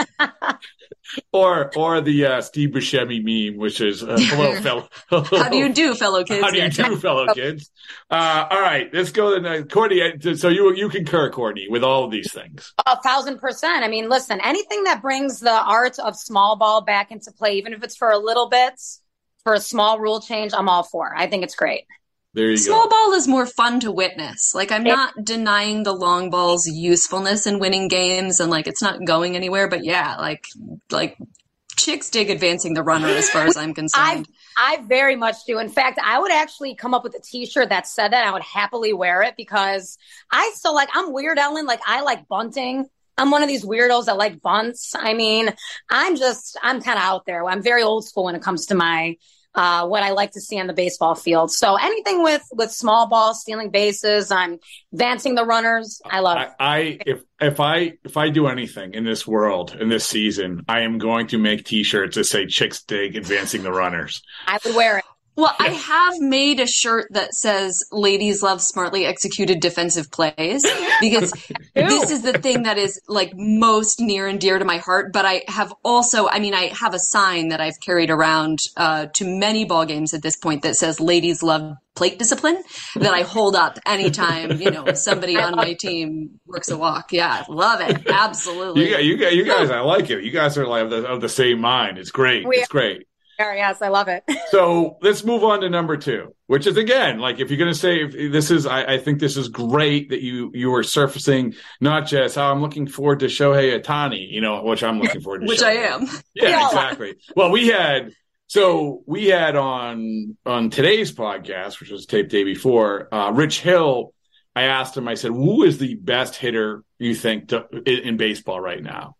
Or or the uh, Steve Buscemi meme, which is uh, hello, fellow. How do you do, fellow kids? How do you Yeah. do, fellow kids? Uh, all right, let's go to the, Courtney. So you you concur, Courtney, with all of these things. A thousand percent. I mean, listen, anything that brings the art of small ball back into play, even if it's for a little bit, for a small rule change, I'm all for. I think it's great. There you Small go. ball is more fun to witness. Like, I'm It- not denying the long ball's usefulness in winning games, and like it's not going anywhere. But yeah, like like chicks dig advancing the runner as far as I'm I concerned. I very much do. In fact, I would actually come up with a T-shirt that said that. I would happily wear it because I still like. I'm weird, Ellen. Like I like bunting. I'm one of these weirdos that like bunts. I mean, I'm just I'm kind of out there. I'm very old school when it comes to my uh, what I like to see on the baseball field. So anything with with small ball, stealing bases, I'm advancing the runners. I love it. I, I if if I if I do anything in this world in this season, I am going to make T-shirts that say "Chicks Dig Advancing the Runners." I would wear it. Well, I have made a shirt that says "Ladies love smartly executed defensive plays" because this is the thing that is like most near and dear to my heart. But I have also, I mean, I have a sign that I've carried around uh, to many ball games at this point that says "Ladies love plate discipline" that I hold up anytime, you know, somebody on my team works a walk. Yeah, love it. Absolutely. You guys, you guys, you guys, I like it. You guys are like of the, of the same mind. It's great. We- It's great. Yes, I love it. So let's move on to number two, which is again, like if you're going to say if this is, I, I think this is great that you you are surfacing not just how I'm looking forward to Shohei Ohtani, you know, which I'm looking forward to. Which Shohei. I am. Yeah, Yeah. exactly. Well, we had so we had on on today's podcast, which was taped day before, uh, Rich Hill. I asked him. I said, "Who is the best hitter you think to, in, in baseball right now?"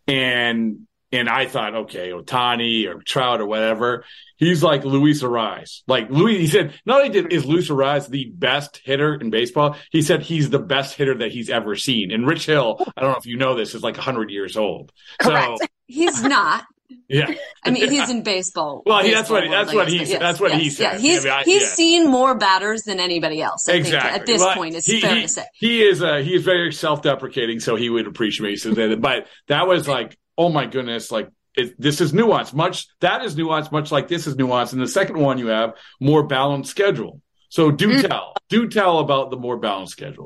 And And I thought, okay, Ohtani or Trout or whatever. He's like Luis Ariz. Like Luis, he said, not only did, is Luis Ariz the best hitter in baseball, he said he's the best hitter that he's ever seen. And Rich Hill, I don't know if you know this, is like one hundred years old. Correct. So, He's not. yeah. I mean, he's in baseball. Well, he- that's what- baseball that's what world, he yes, said. That's what he yes, said. Yeah, he's I mean, I- he's yeah. seen more batters than anybody else. I Exactly. think at this Well, point, it's he, fair he, to say. He is uh, he is very self-deprecating, so he would appreciate it. But that was like, oh my goodness, like it, this is nuance. Much that is nuance, much like this is nuance. And the second one, you have more balanced schedule. So do Mm. tell, do tell about the more balanced schedule.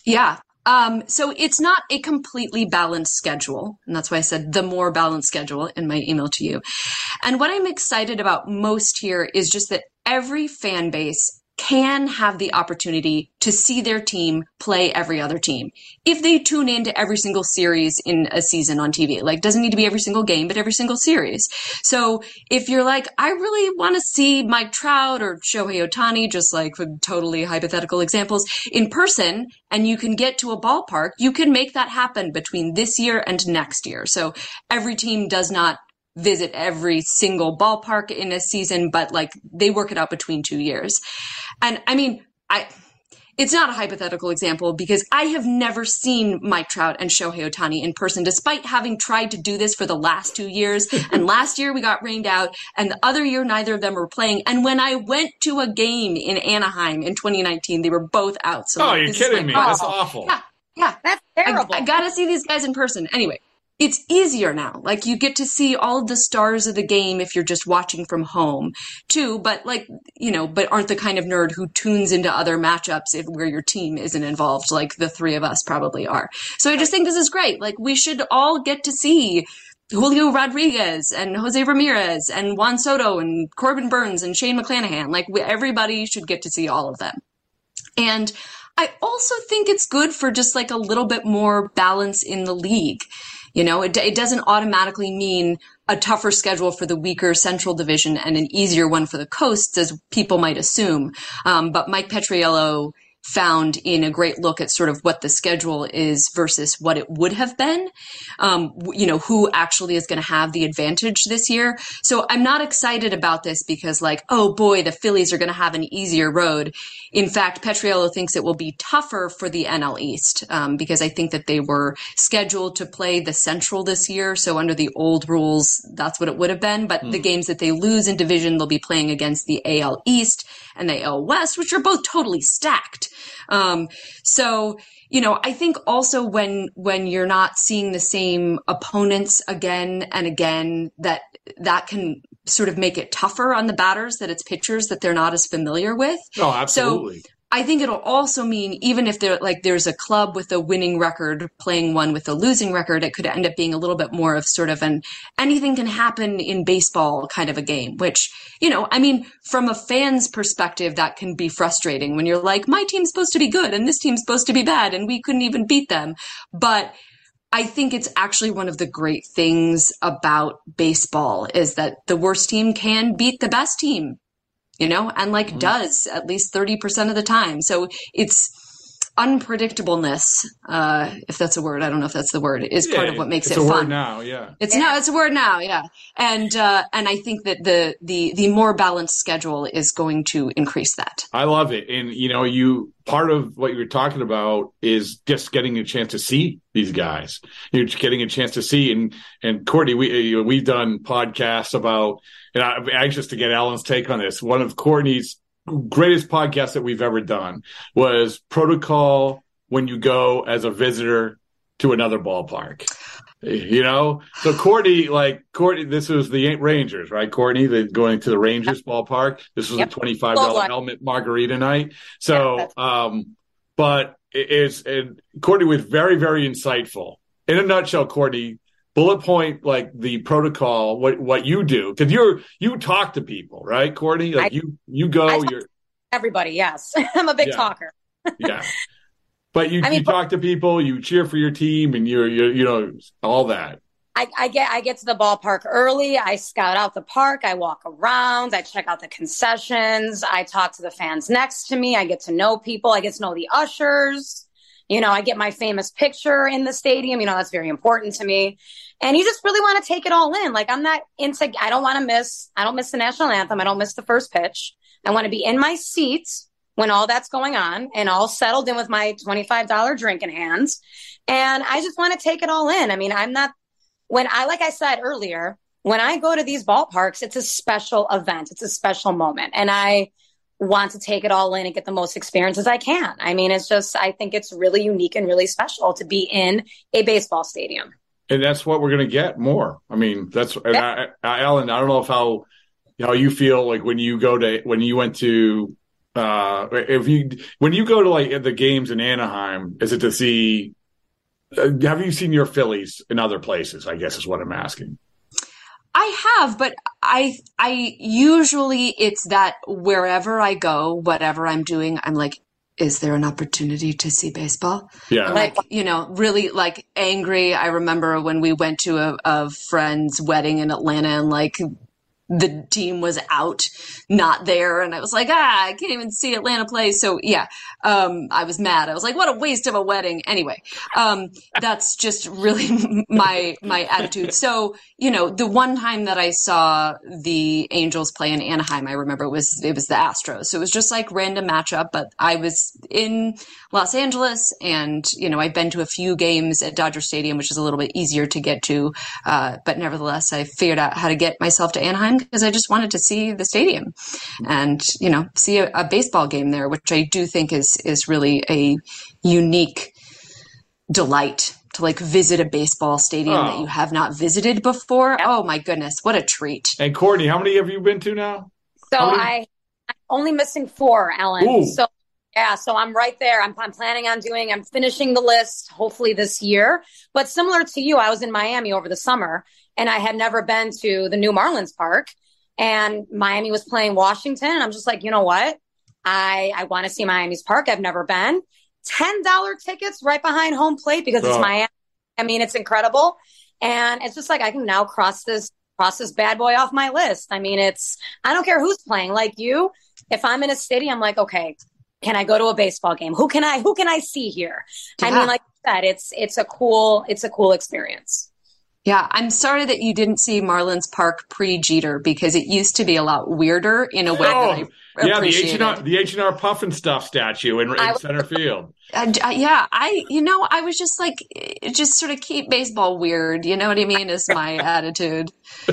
Yeah. Um, so it's not a completely balanced schedule. And that's why I said the more balanced schedule in my email to you. And what I'm excited about most here is just that every fan base can have the opportunity to see their team play every other team if they tune into every single series in a season on T V. Like, doesn't need to be every single game, but every single series. So if you're like, I really want to see Mike Trout or Shohei Ohtani, just like for totally hypothetical examples, in person, and you can get to a ballpark, you can make that happen between this year and next year. So every team does not visit every single ballpark in a season, but like they work it out between two years. And I mean, I, it's not a hypothetical example because I have never seen Mike Trout and Shohei Ohtani in person, despite having tried to do this for the last two years. And last year we got rained out, and the other year neither of them were playing. And when I went to a game in Anaheim in twenty nineteen, they were both out. So oh, like, you're kidding me. Oh, That's awful. Yeah, yeah. That's terrible. I, I gotta see these guys in person. Anyway. It's easier now. Like, you get to see all of the stars of the game if you're just watching from home too, but like, you know, but aren't the kind of nerd who tunes into other matchups if where your team isn't involved, like the three of us probably are. So I just think this is great. Like, we should all get to see Julio Rodriguez and Jose Ramirez and Juan Soto and Corbin Burns and Shane McClanahan. Like, we, everybody should get to see all of them. And I also think it's good for just like a little bit more balance in the league. You know, it, it doesn't automatically mean a tougher schedule for the weaker Central Division and an easier one for the coasts, as people might assume. Um, but Mike Petriello found in a great look at sort of what the schedule is versus what it would have been, um, you know, who actually is going to have the advantage this year. So I'm not excited about this because like, oh boy, the Phillies are going to have an easier road. In fact, Petriello thinks it will be tougher for the N L East um, because I think that they were scheduled to play the Central this year. So under the old rules, that's what it would have been. But mm. the games that they lose in division, they'll be playing against the A L East and the A L West, which are both totally stacked. Um, so, you know, I think also when, when you're not seeing the same opponents again and again, that, that can sort of make it tougher on the batters, that it's pitchers that they're not as familiar with. Oh, absolutely. So I think it'll also mean even if there like there's a club with a winning record playing one with a losing record, it could end up being a little bit more of sort of an anything can happen in baseball kind of a game, which, you know, I mean, from a fan's perspective, that can be frustrating when you're like, my team's supposed to be good and this team's supposed to be bad and we couldn't even beat them. But I think it's actually one of the great things about baseball is that the worst team can beat the best team. You know, and like mm-hmm. does at least thirty percent of the time. So it's unpredictableness, uh, if that's a word. I don't know if that's the word, is yeah, part of what makes it fun. It's a word now, yeah. It's yeah. no, it's a word now, yeah. And uh, and I think that the the the more balanced schedule is going to increase that. I love it. And, you know, you part of what you're talking about is just getting a chance to see these guys. You're just getting a chance to see. And, and Courtney, we, we've done podcasts about, and I'm anxious to get Alan's take on this. One of Courtney's greatest podcasts that we've ever done was Protocol when you go as a visitor to another ballpark. You know, so Courtney, like Courtney, this was the Rangers, right? Courtney, the going to the Rangers ballpark. This was yep. a twenty-five dollars helmet margarita night. So, yeah, um, but it is, and Courtney was very, very insightful. In a nutshell, Courtney, bullet point like the protocol, what what you do, because you're you talk to people, right, Courtney? Like I, you you go, I you're everybody. Yes, I'm a big yeah. talker. yeah. But you, I mean, you talk to people, you cheer for your team, and you're, you're you know, all that. I, I get I get to the ballpark early. I scout out the park. I walk around. I check out the concessions. I talk to the fans next to me. I get to know people. I get to know the ushers. You know, I get my famous picture in the stadium. You know, that's very important to me. And you just really want to take it all in. Like, I'm not into, I don't want to miss, I don't miss the national anthem. I don't miss the first pitch. I want to be in my seats when all that's going on and all settled in with my twenty-five dollars drink in hands. And I just want to take it all in. I mean, I'm not, when I, like I said earlier, when I go to these ballparks, it's a special event. It's a special moment. And I want to take it all in and get the most experience as I can. I mean, it's just, I think it's really unique and really special to be in a baseball stadium. And that's what we're going to get more. I mean, that's, and I, I, Alan, I don't know if how, how you feel like when you go to, when you went to Uh, if you when you go to like the games in Anaheim, is it to see? Uh, have you seen your Phillies in other places? I guess is what I'm asking. I have, but I I usually it's that wherever I go, whatever I'm doing, I'm like, is there an opportunity to see baseball? Yeah. Like, you know, really like angry. I remember when we went to a, a friend's wedding in Atlanta and like the team was out, not there. And I was like, ah, I can't even see Atlanta play. So yeah, um, I was mad. I was like, what a waste of a wedding. Anyway, um, that's just really my, my attitude. So, you know, the one time that I saw the Angels play in Anaheim, I remember it was, it was the Astros. So it was just like random matchup, but I was in Los Angeles and, you know, I've been to a few games at Dodger Stadium, which is a little bit easier to get to. Uh, but nevertheless, I figured out how to get myself to Anaheim because I just wanted to see the stadium and, you know, see a, a baseball game there, which I do think is, is really a unique delight to like visit a baseball stadium oh. that you have not visited before. Oh my goodness. What a treat. And Courtney, how many have you been to now? So I, I'm only missing four, Alan. Ooh. So yeah, so I'm right there. I'm, I'm planning on doing, I'm finishing the list hopefully this year. But similar to you, I was in Miami over the summer and I had never been to the new Marlins Park, and Miami was playing Washington. And I'm just like, you know what? I, I want to see Miami's Park. I've never been. ten dollars tickets right behind home plate because it's oh. Miami. I mean, it's incredible. And it's just like, I can now cross this, cross this bad boy off my list. I mean, it's, I don't care who's playing. Like you, if I'm in a stadium, I'm like, okay, can I go to a baseball game? Who can I, who can I see here? Yeah. I mean, like you said, it's, it's a cool, it's a cool experience. Yeah, I'm sorry that you didn't see Marlins Park pre-Jeter because it used to be a lot weirder in a way oh, that I yeah, appreciated. the H and R, the H and R Puffin Stuff statue in, in center field. Uh, yeah, I, you know, I was just like, just sort of keep baseball weird. You know what I mean? Is my attitude.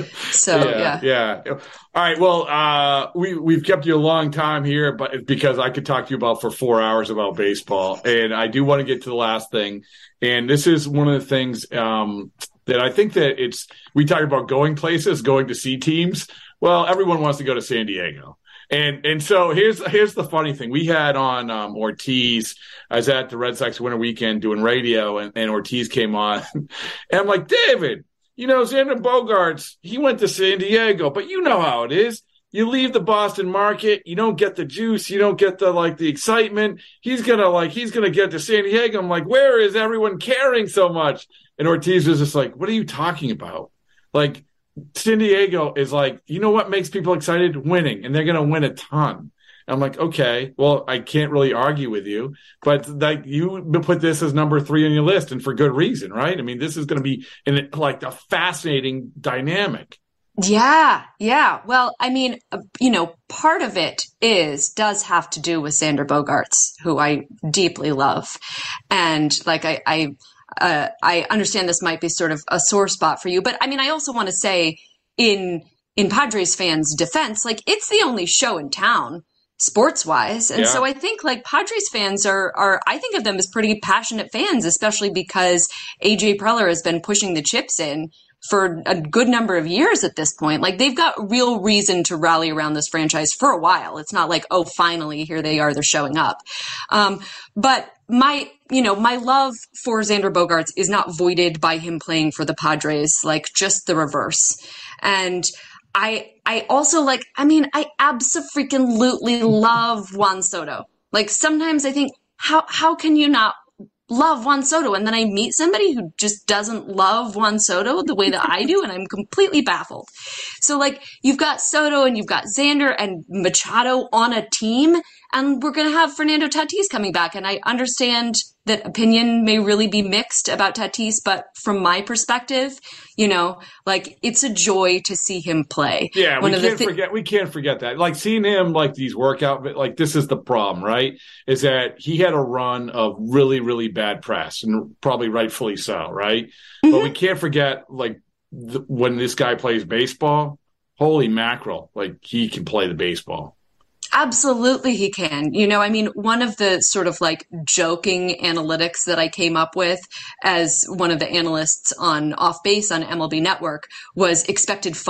So yeah, yeah, yeah. All right. Well, uh, we we've kept you a long time here, but it's because I could talk to you about for four hours about baseball, and I do want to get to the last thing, and this is one of the things. Um, That I think that it's, we talk about going places, going to see teams. Well, everyone wants to go to San Diego. And and so here's here's the funny thing. We had on um, Ortiz. I was at the Red Sox Winter Weekend doing radio, and, and Ortiz came on. And I'm like, David, you know, Xander Bogaerts, he went to San Diego, but you know how it is. You leave the Boston market, you don't get the juice, you don't get the like the excitement. He's gonna like he's gonna get to San Diego. I'm like, where is everyone caring so much? And Ortiz was just like, what are you talking about? Like, San Diego is like, you know what makes people excited? Winning, and they're gonna win a ton. And I'm like, okay, well, I can't really argue with you, but like you put this as number three on your list, and for good reason, right? I mean, this is gonna be in like a fascinating dynamic. Yeah, yeah. Well, I mean, you know, part of it is, does have to do with Xander Bogaerts, who I deeply love. And like, I, I, uh, I understand this might be sort of a sore spot for you, but I mean, I also want to say in, in Padres fans' defense, like it's the only show in town sports wise. And yeah. so I think like Padres fans are, are, I think of them as pretty passionate fans, especially because A J Preller has been pushing the chips in for a good number of years at this point. Like they've got real reason to rally around this franchise for a while. It's not like, oh, finally, here they are, they're showing up. Um, but my, you know, my love for Xander Bogaerts is not voided by him playing for the Padres, like just the reverse. And I, I also like, I mean, I abso-freaking-lutely love Juan Soto. Like sometimes I think, how, how can you not love Juan Soto? And then I meet somebody who just doesn't love Juan Soto the way that I do, and I'm completely baffled. So like you've got Soto and you've got Xander and Machado on a team, and we're going to have Fernando Tatis coming back. And I understand that opinion may really be mixed about Tatis, but from my perspective, you know, like it's a joy to see him play. Yeah, One we can't thi- forget. We can't forget that. Like seeing him, like these workout, like this is the problem, right? Is that he had a run of really, really bad press, and probably rightfully so, right? Mm-hmm. But we can't forget, like th- when this guy plays baseball, holy mackerel, like he can play the baseball. Absolutely he can. You know, I mean, one of the sort of like joking analytics that I came up with as one of the analysts on Off Base on M L B Network was expected fun.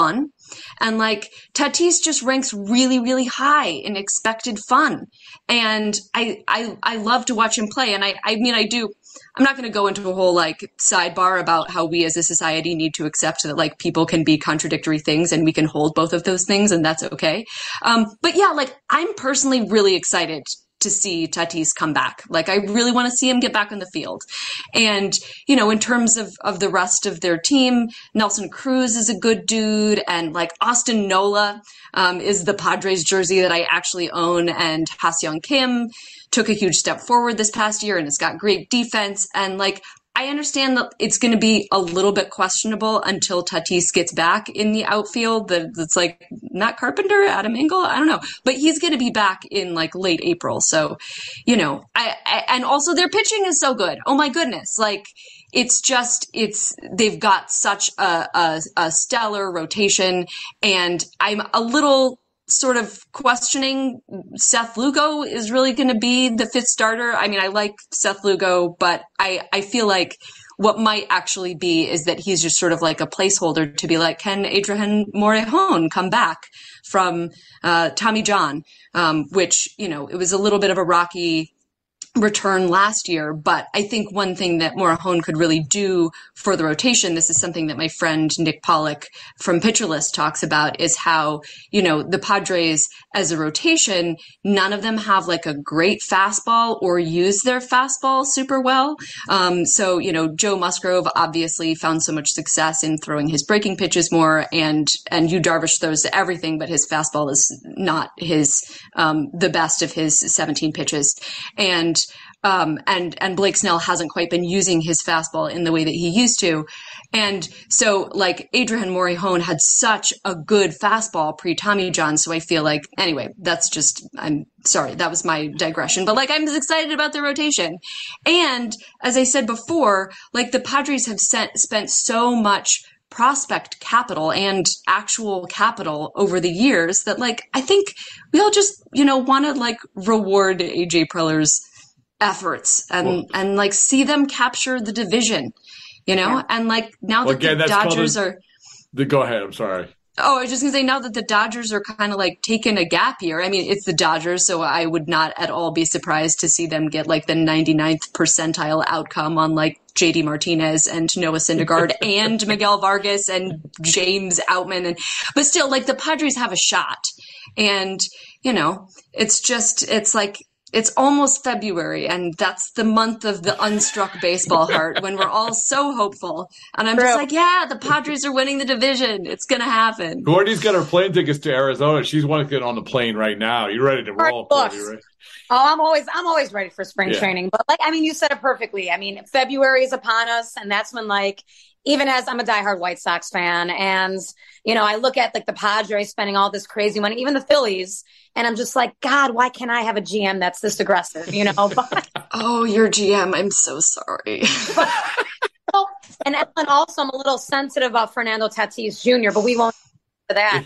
And like Tatis just ranks really, really high in expected fun. And I, I, I love to watch him play. And I, I mean, I do, I'm not going to go into a whole like sidebar about how we as a society need to accept that like people can be contradictory things and we can hold both of those things and that's okay. Um, but yeah, like I'm personally really excited to see Tatis come back. Like I really want to see him get back on the field. And, you know, in terms of, of the rest of their team, Nelson Cruz is a good dude. And like Austin Nola um, is the Padres jersey that I actually own. And Ha-Seong Kim took a huge step forward this past year and it's got great defense. And like, I understand that it's going to be a little bit questionable until Tatis gets back in the outfield. That it's like Matt Carpenter, Adam Engel, I don't know, but he's going to be back in like late April. So, you know, I, I and also their pitching is so good. Oh my goodness, like it's just it's they've got such a, a, a stellar rotation, and I'm a little sort of questioning Seth Lugo is really going to be the fifth starter. I mean, I like Seth Lugo, but I, I feel like what might actually be is that he's just sort of like a placeholder to be like, can Adrian Morejon come back from uh, Tommy John, um, which, you know, it was a little bit of a rocky return last year. But I think one thing that Morejon could really do for the rotation, this is something that my friend Nick Pollock from Pitcher List talks about, is how, you know, the Padres as a rotation, none of them have like a great fastball or use their fastball super well. Um, so, you know, Joe Musgrove obviously found so much success in throwing his breaking pitches more, and, and Yu Darvish throws to everything, but his fastball is not his, um, the best of his seventeen pitches. And Um, and, and Blake Snell hasn't quite been using his fastball in the way that he used to. And so like Adrian Morejon had such a good fastball pre Tommy John. So I feel like, anyway, that's just, I'm sorry, that was my digression, but like I'm excited about the rotation. And as I said before, like the Padres have sent, spent so much prospect capital and actual capital over the years that like, I think we all just, you know, want to like reward A J Preller's efforts and well, and like see them capture the division, you know, yeah. and like now well, that again, the Dodgers a, are the go ahead I'm sorry oh I was just gonna say, now that the Dodgers are kind of like taking a gap year, I mean it's the Dodgers, so I would not at all be surprised to see them get like the ninety-ninth percentile outcome on like J D Martinez and Noah Syndergaard and Miguel Vargas and James Outman, and but still like the Padres have a shot. And you know, it's just it's like it's almost February, and that's the month of the unstruck baseball heart when we're all so hopeful. And I'm True. just like, yeah, the Padres are winning the division. It's going to happen. Gordy's got her plane tickets to Arizona. She's wanting to get on the plane right now. You ready to roll? Gordy, right? Oh, I'm always, I'm always ready for spring yeah. training. But like, I mean, you said it perfectly. I mean, February is upon us, and that's when like, even as I'm a diehard White Sox fan, and, you know, I look at like the Padres spending all this crazy money, even the Phillies, and I'm just like, God, why can't I have a G M that's this aggressive, you know? But, oh, your G M, I'm so sorry. But, oh, and, and also I'm a little sensitive about Fernando Tatis Junior, but we won't for that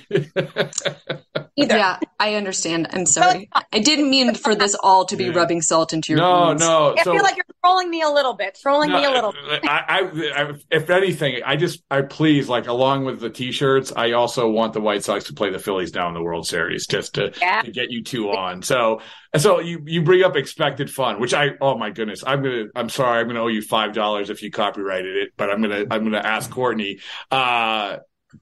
either. Yeah, I understand. I'm sorry. I didn't mean for this all to be yeah. rubbing salt into your no, wounds. No, no. I feel like you're trolling me a little bit. Trolling no, me a little bit. I, I, I, if anything, I just, I please, like, along with the T-shirts, I also want the White Sox to play the Phillies now in the World Series, just to, yeah. to get you two on. So, so you, you bring up expected fun, which I, oh my goodness, I'm gonna, I'm sorry, I'm gonna owe you five dollars if you copyrighted it, but I'm gonna, I'm gonna ask Courtney. Uh,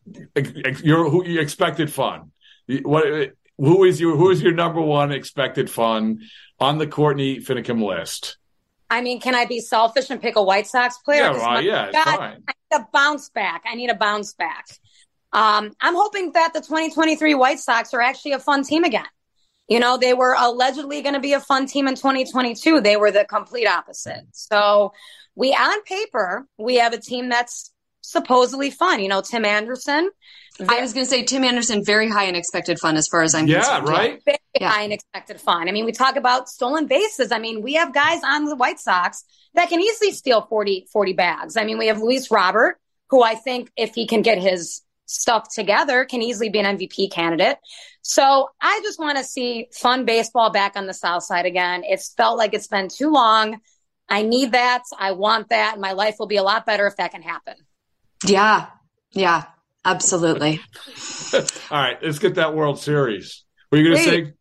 your who you expected fun. What? Who is your who is your number one expected fun on the Courtney Finicum list? I mean, can I be selfish and pick a White Sox player? Yeah, well, yeah, it's God, fine. I need a bounce back. I need a bounce back. Um, I'm hoping that the twenty twenty-three White Sox are actually a fun team again. You know, they were allegedly going to be a fun team in twenty twenty-two. They were the complete opposite. So we, on paper, we have a team that's supposedly fun. You know, Tim Anderson. I was going to say Tim Anderson, very high in expected fun as far as I'm yeah, concerned. Right? Very yeah, high in expected fun. I mean, we talk about stolen bases. I mean, we have guys on the White Sox that can easily steal forty, forty bags. I mean, we have Luis Robert, who I think if he can get his stuff together, can easily be an M V P candidate. So I just want to see fun baseball back on the South Side again. It's felt like it's been too long. I need that. I want that. My life will be a lot better if that can happen. Yeah. Yeah. Absolutely. All right, let's get that World Series. What are you going to say?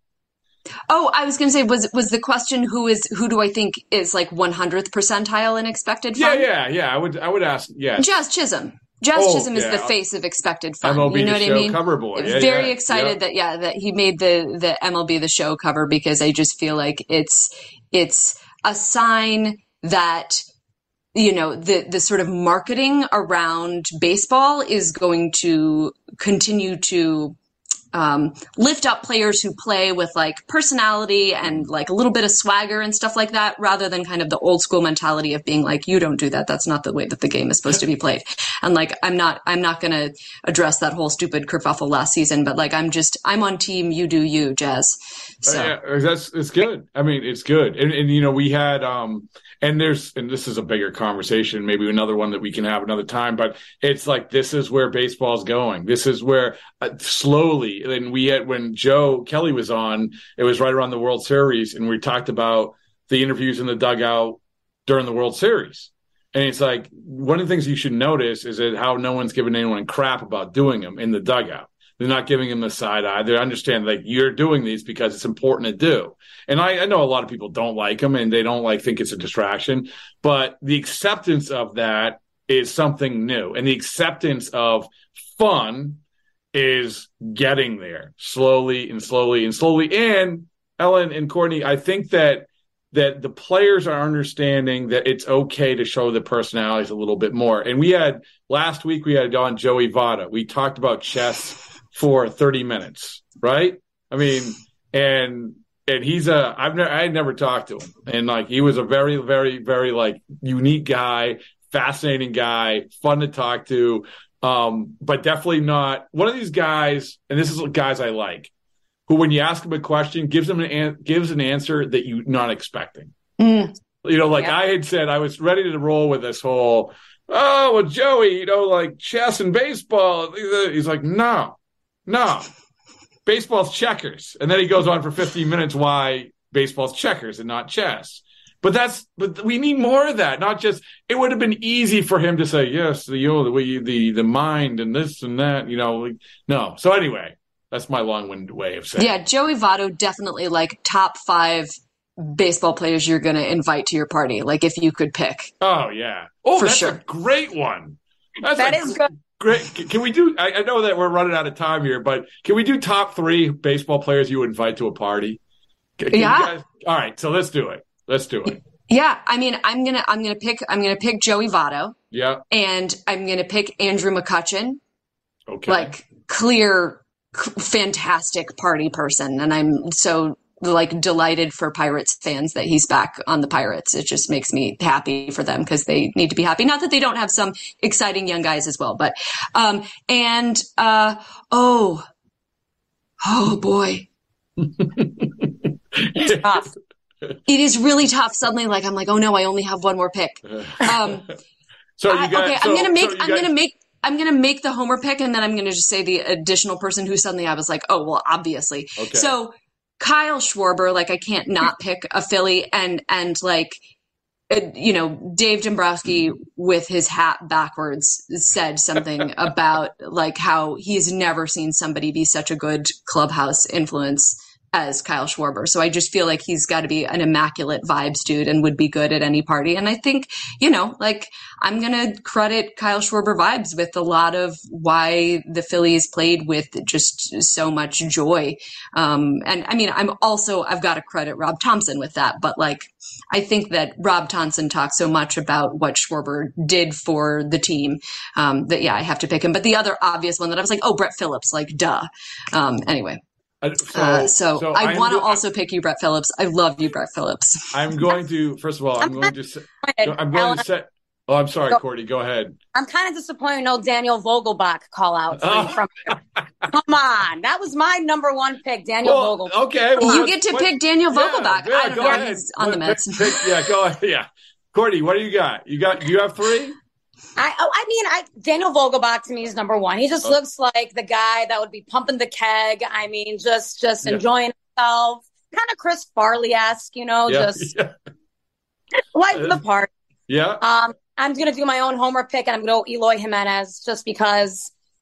Oh, I was going to say, was was the question who is who do I think is like one hundredth percentile in expected fun? Yeah, yeah, yeah. I would I would ask. Yeah, Jazz Chisholm. Jazz oh, Chisholm is yeah. the face of expected fun. M L B you know the what show I mean? cover boy. Yeah, Very yeah, excited yeah. that yeah that he made the the M L B the show cover, because I just feel like it's it's a sign that, you know, the the sort of marketing around baseball is going to continue to um, lift up players who play with like personality and like a little bit of swagger and stuff like that, rather than kind of the old school mentality of being like, you don't do that. That's not the way that the game is supposed to be played. And like, I'm not, I'm not going to address that whole stupid kerfuffle last season, but like, I'm just, I'm on team, you do you, Jazz. So uh, yeah, that's, it's good. I mean, it's good. And, and, you know, we had, um, and there's, and this is a bigger conversation, maybe another one that we can have another time, but it's like, this is where baseball's going. This is where uh, slowly, and we had, when Joe Kelly was on, it was right around the World Series, and we talked about the interviews in the dugout during the World Series. And it's like, one of the things you should notice is that how no one's giving anyone crap about doing them in the dugout. They're not giving them the side eye. They understand, like, you're doing these because it's important to do. And I, I know a lot of people don't like them and they don't like think it's a distraction, but the acceptance of that is something new. And the acceptance of fun is getting there slowly and slowly and slowly. And Ellen and Courtney, I think that that the players are understanding that it's okay to show the personalities a little bit more. And we had last week, we had on Joey Votto. We talked about chess for thirty minutes, right? I mean, and and he's a I've never I had never talked to him, and like he was a very very very like unique guy, fascinating guy, fun to talk to, um, but definitely not one of these guys. And this is guys I like, who when you ask him a question, gives him an, an gives an answer that you're not expecting. Mm. You know, like Yeah. I had said, I was ready to roll with this whole, oh, well, Joey, you know, like chess and baseball. He's like, no, no, baseball's checkers. And then he goes on for fifteen minutes why baseball's checkers and not chess. But that's, but we need more of that. Not just, it would have been easy for him to say, yes, the, you know, the way you, the, the mind and this and that, you know, like, no. So anyway, that's my long-winded way of saying. yeah, Joey Votto, definitely like top five baseball players you're going to invite to your party. Like if you could pick. Oh yeah. Oh, For that's sure. a great one. That's That a is gr- good. Great. Can can we do? I, I know that we're running out of time here, but can we do top three baseball players you would invite to a party? Can, can you Yeah. guys- all right. So let's do it. Let's do it. Yeah, I mean, I'm gonna, I'm gonna pick, I'm gonna pick Joey Votto, Yeah. and I'm gonna pick Andrew McCutchen, Okay. like clear, c- fantastic party person, and I'm so like delighted for Pirates fans that he's back on the Pirates. It just makes me happy for them because they need to be happy. Not that they don't have some exciting young guys as well, but um, and uh, oh, oh boy. Tough. It is really tough. Suddenly, like I'm like, oh no, I only have one more pick. Um, so you I- got. okay, so, I'm gonna make. so you I'm guys- gonna make. I'm gonna make the Homer pick, and then I'm gonna just say the additional person who suddenly I was like, oh well, obviously. Okay. So Kyle Schwarber, like I can't not pick a Philly, and and like. uh, You know, Dave Dombrowski with his hat backwards said something about like how he's never seen somebody be such a good clubhouse influence as Kyle Schwarber. So I just feel like he's got to be an immaculate vibes dude and would be good at any party. And I think, you know, like I'm going to credit Kyle Schwarber vibes with a lot of why the Phillies played with just so much joy. Um, and I mean, I'm also, I've got to credit Rob Thompson with that, but like, I think that Rob Thompson talks so much about what Schwarber did for the team um, that, yeah, I have to pick him. But the other obvious one that I was like, oh, Brett Phillips, like, duh. Um, anyway. Uh, So, Uh, so, so I I'm want to go- also pick you, Brett Phillips. I love you, Brett Phillips. I'm going to. First of all, I'm going to. Say, I'm going to say. Oh, I'm sorry, Courtney. Go ahead. I'm kind of disappointed no Daniel Vogelbach call out from, Oh. from Come on. That was my number one pick, Daniel Well, Vogelbach. okay. well, You what- get to what- pick Daniel yeah, Vogelbach. yeah, I don't go know. ahead. He's on the What- Mets. pick- pick- yeah, go ahead. Yeah, Courtney, what do you got? You got? Do you have three? I oh, I mean, I Daniel Vogelbach to me is number one. He just Oh. looks like the guy that would be pumping the keg. I mean, just just Yeah. enjoying himself. Kind of Chris Farley-esque, you know, Yeah, just yeah, life of the party. yeah. Um, I'm going to do my own homer pick, and I'm going to go Eloy Jimenez just because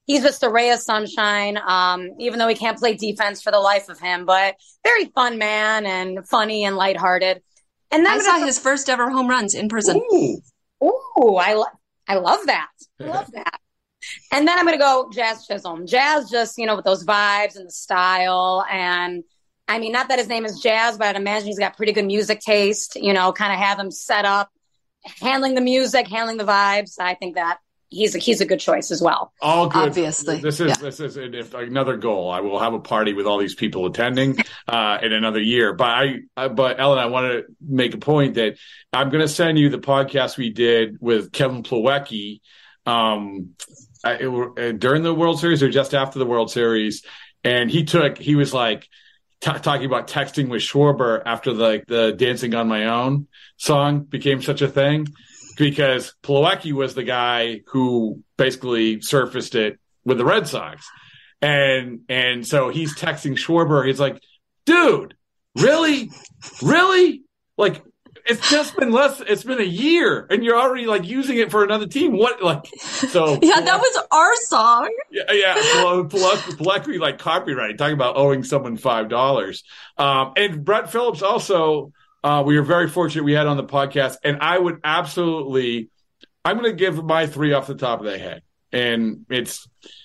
he's just a ray of sunshine, um, even though he can't play defense for the life of him, but very fun man and funny and lighthearted. And then I saw his first ever home runs in person. Ooh. Ooh, I, lo- I love that. I love that. And then I'm going to go Jazz Chisholm. Jazz just, you know, with those vibes and the style. And I mean, not that his name is Jazz, but I'd imagine he's got pretty good music taste, you know, kind of have him set up, handling the music, handling the vibes. I think that he's a, he's a good choice as well. All good. Obviously. This is, yeah. this is if another goal. I will have a party with all these people attending uh, in another year. But I, I, but Ellen, I want to make a point that I'm going to send you the podcast we did with Kevin Plawecki um, I, it, during the World Series or just after the World Series. And he took, he was like, T- talking about texting with Schwarber after the, like the Dancing on My Own song became such a thing, because Plawecki was the guy who basically surfaced it with the Red Sox. And, and so he's texting Schwarber. He's like, dude, really? Really? Like, it's just been less, it's been a year and you're already like using it for another team. What, like, so. Yeah, that was our song. Yeah, yeah. Plawecki like copyright, talking about owing someone five dollars. Um, and Brett Phillips also, uh, we were very fortunate we had on the podcast. And I would absolutely, I'm going to give my three off the top of the head. And it's,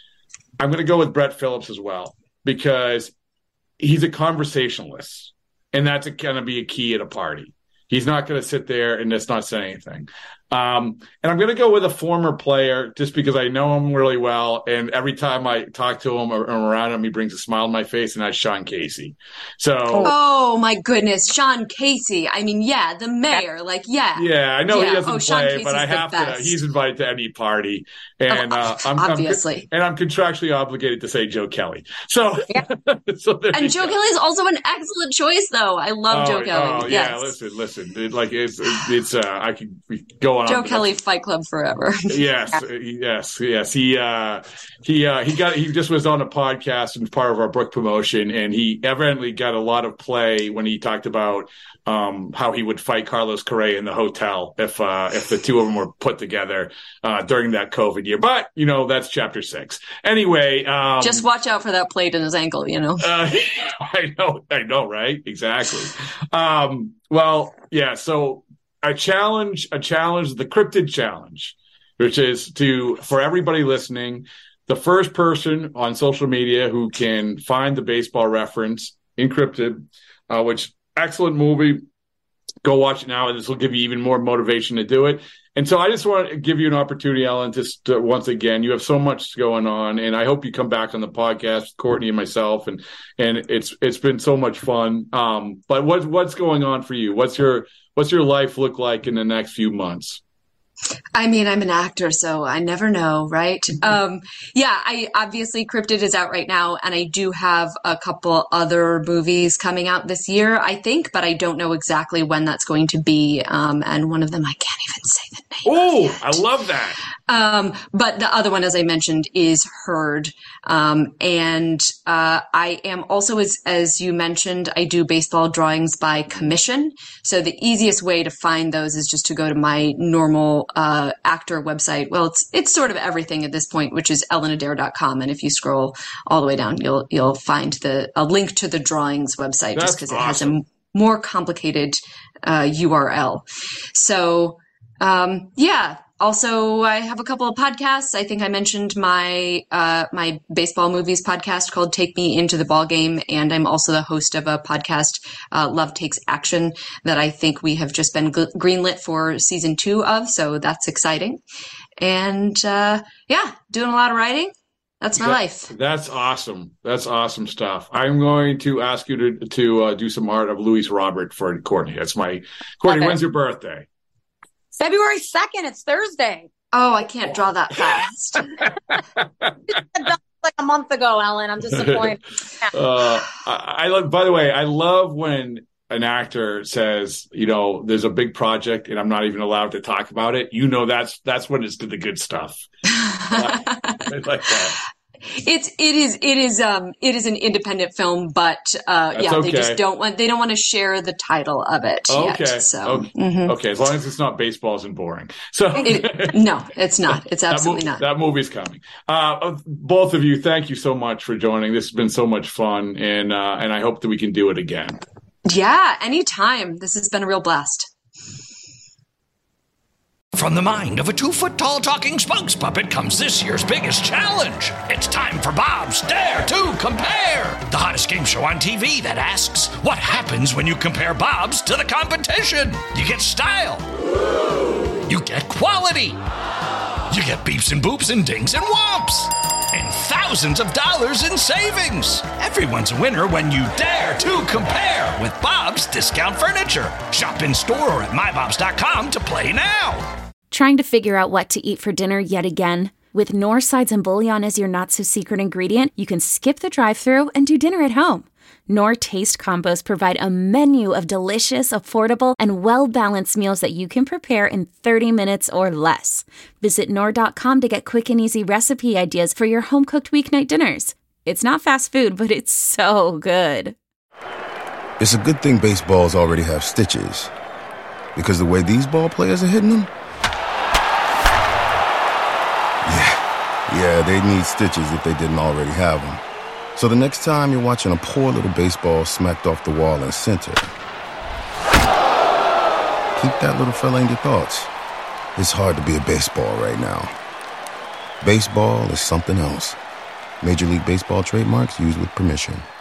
I'm going to go with Brett Phillips as well, because he's a conversationalist. And that's going to be a key at a party. He's not going to sit there and just not say anything. Um, and I'm going to go with a former player just because I know him really well. And every time I talk to him or, or around him, he brings a smile on my face, and that's Sean Casey. So, oh my goodness, Sean Casey. I mean, yeah, the mayor, like, yeah. Yeah, I know yeah. he doesn't oh, play, but I have to. He's invited to any party. And oh, uh, I'm, obviously. I'm, and I'm contractually obligated to say Joe Kelly. So, yeah. so and Joe Kelly is also an excellent choice, though. I love oh, Joe Kelly. Oh, yes. yeah, listen, listen. It, like, it's, it's, uh, I could go on. Joe Kelly Fight Club forever. yes, yes, yes. He uh, he uh, he got he just was on a podcast and part of our book promotion, and he evidently got a lot of play when he talked about um, how he would fight Carlos Correa in the hotel if uh, if the two of them were put together uh, during that COVID year. But you know, that's chapter six. Anyway, um, just watch out for that plate in his ankle. You know, uh, I know, I know, right? Exactly. Um, well, yeah. So. A challenge, a challenge, the cryptid challenge, which is to, for everybody listening, the first person on social media who can find the baseball reference in Cryptid, uh, which excellent movie. Go watch it now, and this will give you even more motivation to do it. And so I just want to give you an opportunity, Ellen, just to, once again, you have so much going on, and I hope you come back on the podcast with Courtney and myself, and and it's it's been so much fun. Um, but what what's going on for you? What's your what's your life look like in the next few months? I mean, I'm an actor, so I never know, right? Um, yeah, I obviously Cryptid is out right now, and I do have a couple other movies coming out this year, I think, but I don't know exactly when that's going to be. Um, and one of them I can't even say the name. Oh, I love that. Um, but the other one, as I mentioned, is Herd. Um, and uh, I am also, as as you mentioned, I do baseball drawings by commission. So the easiest way to find those is just to go to my normal uh, actor website. Well, it's it's sort of everything at this point, which is ellen adair dot com. And if you scroll all the way down, you'll you'll find the a link to the drawings website, That's just because awesome. it has a more complicated uh, U R L. So um, yeah. Also, I have a couple of podcasts. I think I mentioned my uh, my baseball movies podcast called Take Me Into the Ball Game, and I'm also the host of a podcast, uh, Love Takes Action, that I think we have just been gl- greenlit for season two of, so that's exciting. And uh, yeah, doing a lot of writing. That's my that, life. That's awesome. That's awesome stuff. I'm going to ask you to to uh, do some art of Louis Robert for Courtney. That's my Courtney. Okay. When's your birthday? February second, it's Thursday. Oh, I can't draw that fast. Like a month ago, Ellen. I'm disappointed. uh, I, I love. By the way, I love when an actor says, you know, there's a big project and I'm not even allowed to talk about it. You know, that's that's when it's to the good stuff. Uh, I like that. It's it is it is um it is an independent film, but uh, yeah, okay. they just don't want they don't want to share the title of it okay. yet. So okay. Mm-hmm. okay, as long as it's not Baseballs and Boring. So it, no, it's not. It's absolutely that mo- not. That movie's coming. Uh, both of you, thank you so much for joining. This has been so much fun, and uh, and I hope that we can do it again. Yeah, anytime. This has been a real blast. From the mind of a two-foot-tall talking spokes puppet comes this year's biggest challenge. It's time for Bob's Dare to Compare, the hottest game show on T V that asks, what happens when you compare Bobs to the competition? You get style. You get quality. You get beeps and boops and dings and whomps. And thousands of dollars in savings. Everyone's a winner when you dare to compare with Bob's Discount Furniture. Shop in store or at my bobs dot com to play now. Trying to figure out what to eat for dinner yet again? With Knorr sides and bouillon as your not-so-secret ingredient, you can skip the drive-thru and do dinner at home. Knorr Taste Combos provide a menu of delicious, affordable, and well-balanced meals that you can prepare in thirty minutes or less. Visit Knorr dot com to get quick and easy recipe ideas for your home-cooked weeknight dinners. It's not fast food, but it's so good. It's a good thing baseballs already have stitches, because the way these ball players are hitting them, yeah, yeah, they need stitches if they didn't already have them. So the next time you're watching a poor little baseball smacked off the wall in center, keep that little fella in your thoughts. It's hard to be a baseball right now. Baseball is something else. Major League Baseball trademarks used with permission.